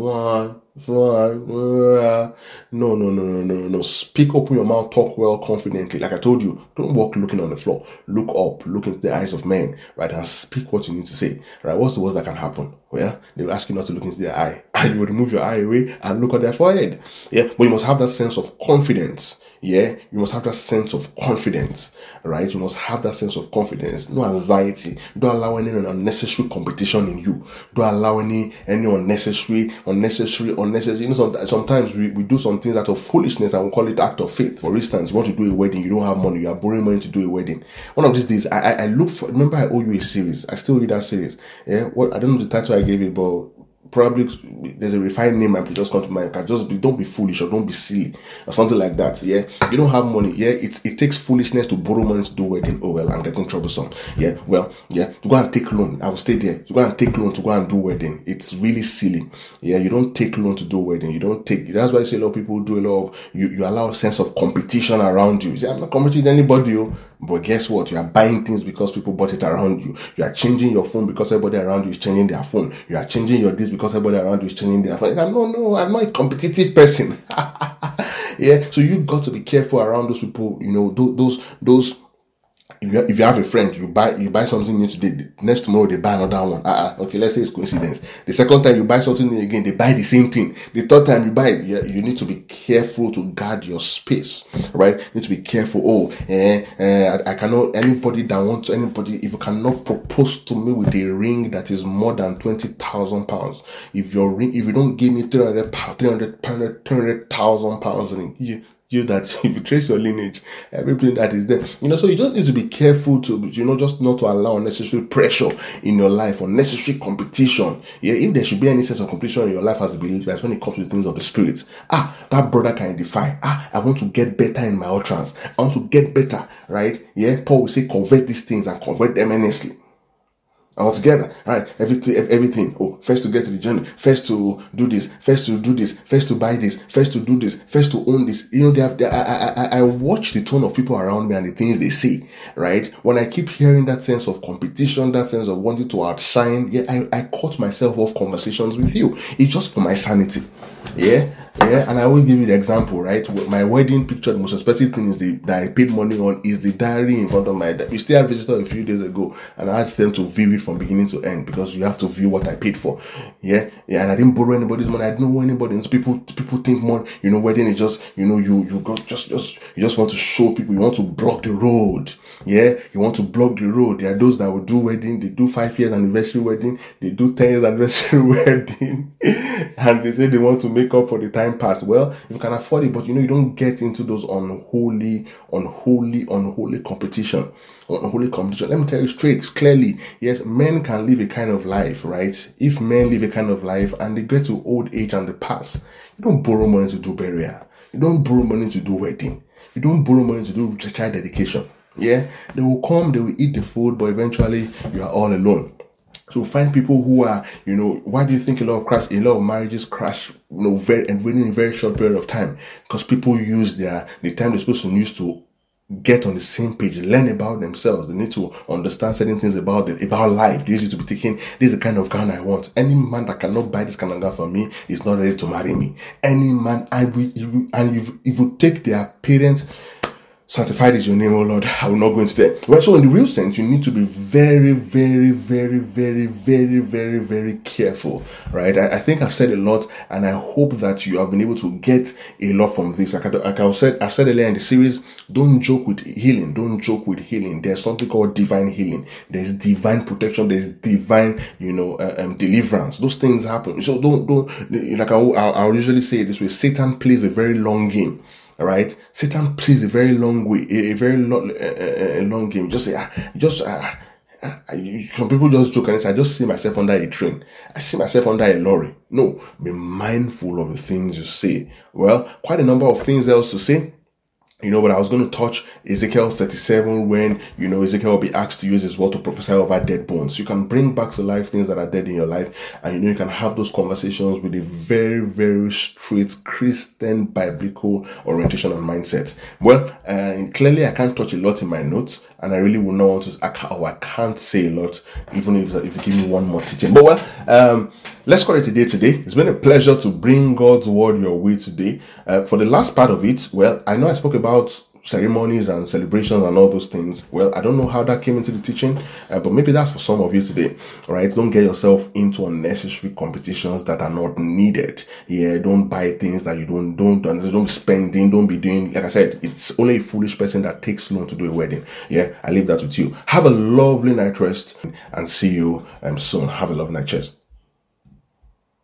fine. No. Speak, open your mouth, talk well, confidently. Like I told you, don't walk looking on the floor. Look up, look into the eyes of men, right? And speak what you need to say, right? What's the worst that can happen? Well, they will ask you not to look into their eye, and you will remove your eye away and look at their forehead. Yeah. But you must have that sense of confidence. Yeah, you must have that sense of confidence, right? You must have that sense of confidence. No anxiety. Don't allow any unnecessary competition in you. Don't allow any unnecessary. Sometimes we do some things out of foolishness and we call it act of faith. For instance, you want to do a wedding, you don't have money, you are borrowing money to do a wedding. One of these days, I look for. Remember, I owe you a series. I still read that series. Yeah, I don't know the title I gave it, but probably there's a refined name I could just come to mind. Don't be foolish or don't be silly or something like that. Yeah, you don't have money. Yeah, it takes foolishness to borrow money to do wedding. Oh well, I'm getting troublesome. Yeah, well, yeah, to go and take loan. I will stay there. To go and take loan to go and do wedding. It's really silly. Yeah, you don't take loan to do wedding. You don't take. That's why I say a lot of people do a lot of. You allow a sense of competition around you. You say, I'm not competing with anybody. But guess what? You are buying things because people bought it around you. You are changing your phone because everybody around you is changing their phone. You are changing your this because everybody around you is changing their phone. No, I'm not a competitive person. Yeah, so you got to be careful around those people. Those if you have a friend, you buy something new today, the next tomorrow they buy another one. Okay, let's say it's coincidence. The second time you buy something new again, they buy the same thing. The third time you buy it, you need to be careful to guard your space, right? You need to be careful. I cannot, if you cannot propose to me with a ring that is more than 20,000 pounds, if you don't give me 300,000 pounds ring, that if you trace your lineage, everything that is there, so you just need to be careful to, just not to allow unnecessary pressure in your life, unnecessary competition. If there should be any sense of competition in your life as a believer, when it comes to things of the spirit, that brother can defy. I want to get better in my utterance. I want to get better, right? Paul will say, convert these things and convert them earnestly. All together, all right? Everything. First to get to the journey, first to do this, first to buy this, first to do this, first to own this. I watch the tone of people around me and the things they say, right? When I keep hearing that sense of competition, that sense of wanting to outshine, I cut myself off conversations with you. It's just for my sanity. And I will give you the example, right? My wedding picture, the most expensive thing that I paid money on is the diary in front of my dad. We still had visitor a few days ago, and I asked them to view it from beginning to end because you have to view what I paid for. And I didn't borrow anybody's money. I didn't know anybody. And so people think more, wedding is just, you just want to show people. You want to block the road. You want to block the road. There are those that will do wedding. They do 5 years anniversary wedding. They do 10 years anniversary wedding, and they say they want to make up for the time past. Well, you can afford it, but you don't get into those unholy competition. Let me tell you straight, clearly, yes, men can live a kind of life, right? If men live a kind of life and they get to old age and they pass, you don't borrow money to do burial. You don't borrow money to do wedding. You don't borrow money to do child dedication. They will come, they will eat the food, but eventually you are all alone. So find people who are, why do you think a lot of marriages crash, within a very short period of time? Because people use the time they're supposed to use to get on the same page, learn about themselves. They need to understand certain things about life. They need to be thinking, this is the kind of gown I want. Any man that cannot buy this kind of gown for me is not ready to marry me. Any man, if you take their parents, sanctified is your name, oh Lord. I will not go into that. Well, so in the real sense, you need to be very, very, very, very, very, very, very careful, right? I think I've said a lot, and I hope that you have been able to get a lot from this. Like I said earlier in the series, don't joke with healing. Don't joke with healing. There's something called divine healing. There's divine protection. There's divine, deliverance. Those things happen. So don't like I'll usually say it this way. Satan plays a very long game. Right? Satan plays a very long way, a very long game. Some people just joke and say, I just see myself under a train. I see myself under a lorry. No, be mindful of the things you say. Well, quite a number of things else to say. But I was going to touch Ezekiel 37 when, Ezekiel will be asked to use his word to prophesy over dead bones. You can bring back to life things that are dead in your life. And, you can have those conversations with a very, very straight Christian biblical orientation and mindset. Well, clearly I can't touch a lot in my notes. And I really will not want to, I can't say a lot, even if you give me one more teaching. But let's call it a day today. It's been a pleasure to bring God's word your way today. For the last part of it, I know I spoke about ceremonies and celebrations and all those things. Well, I don't know how that came into the teaching, but maybe that's for some of you today. All right, don't get yourself into unnecessary competitions that are not needed. Don't buy things that you don't be spending. Don't be doing, like I said, it's only a foolish person that takes loan to do a wedding. I leave that with you. Have a lovely night rest and see you soon. Have a lovely night. Cheers.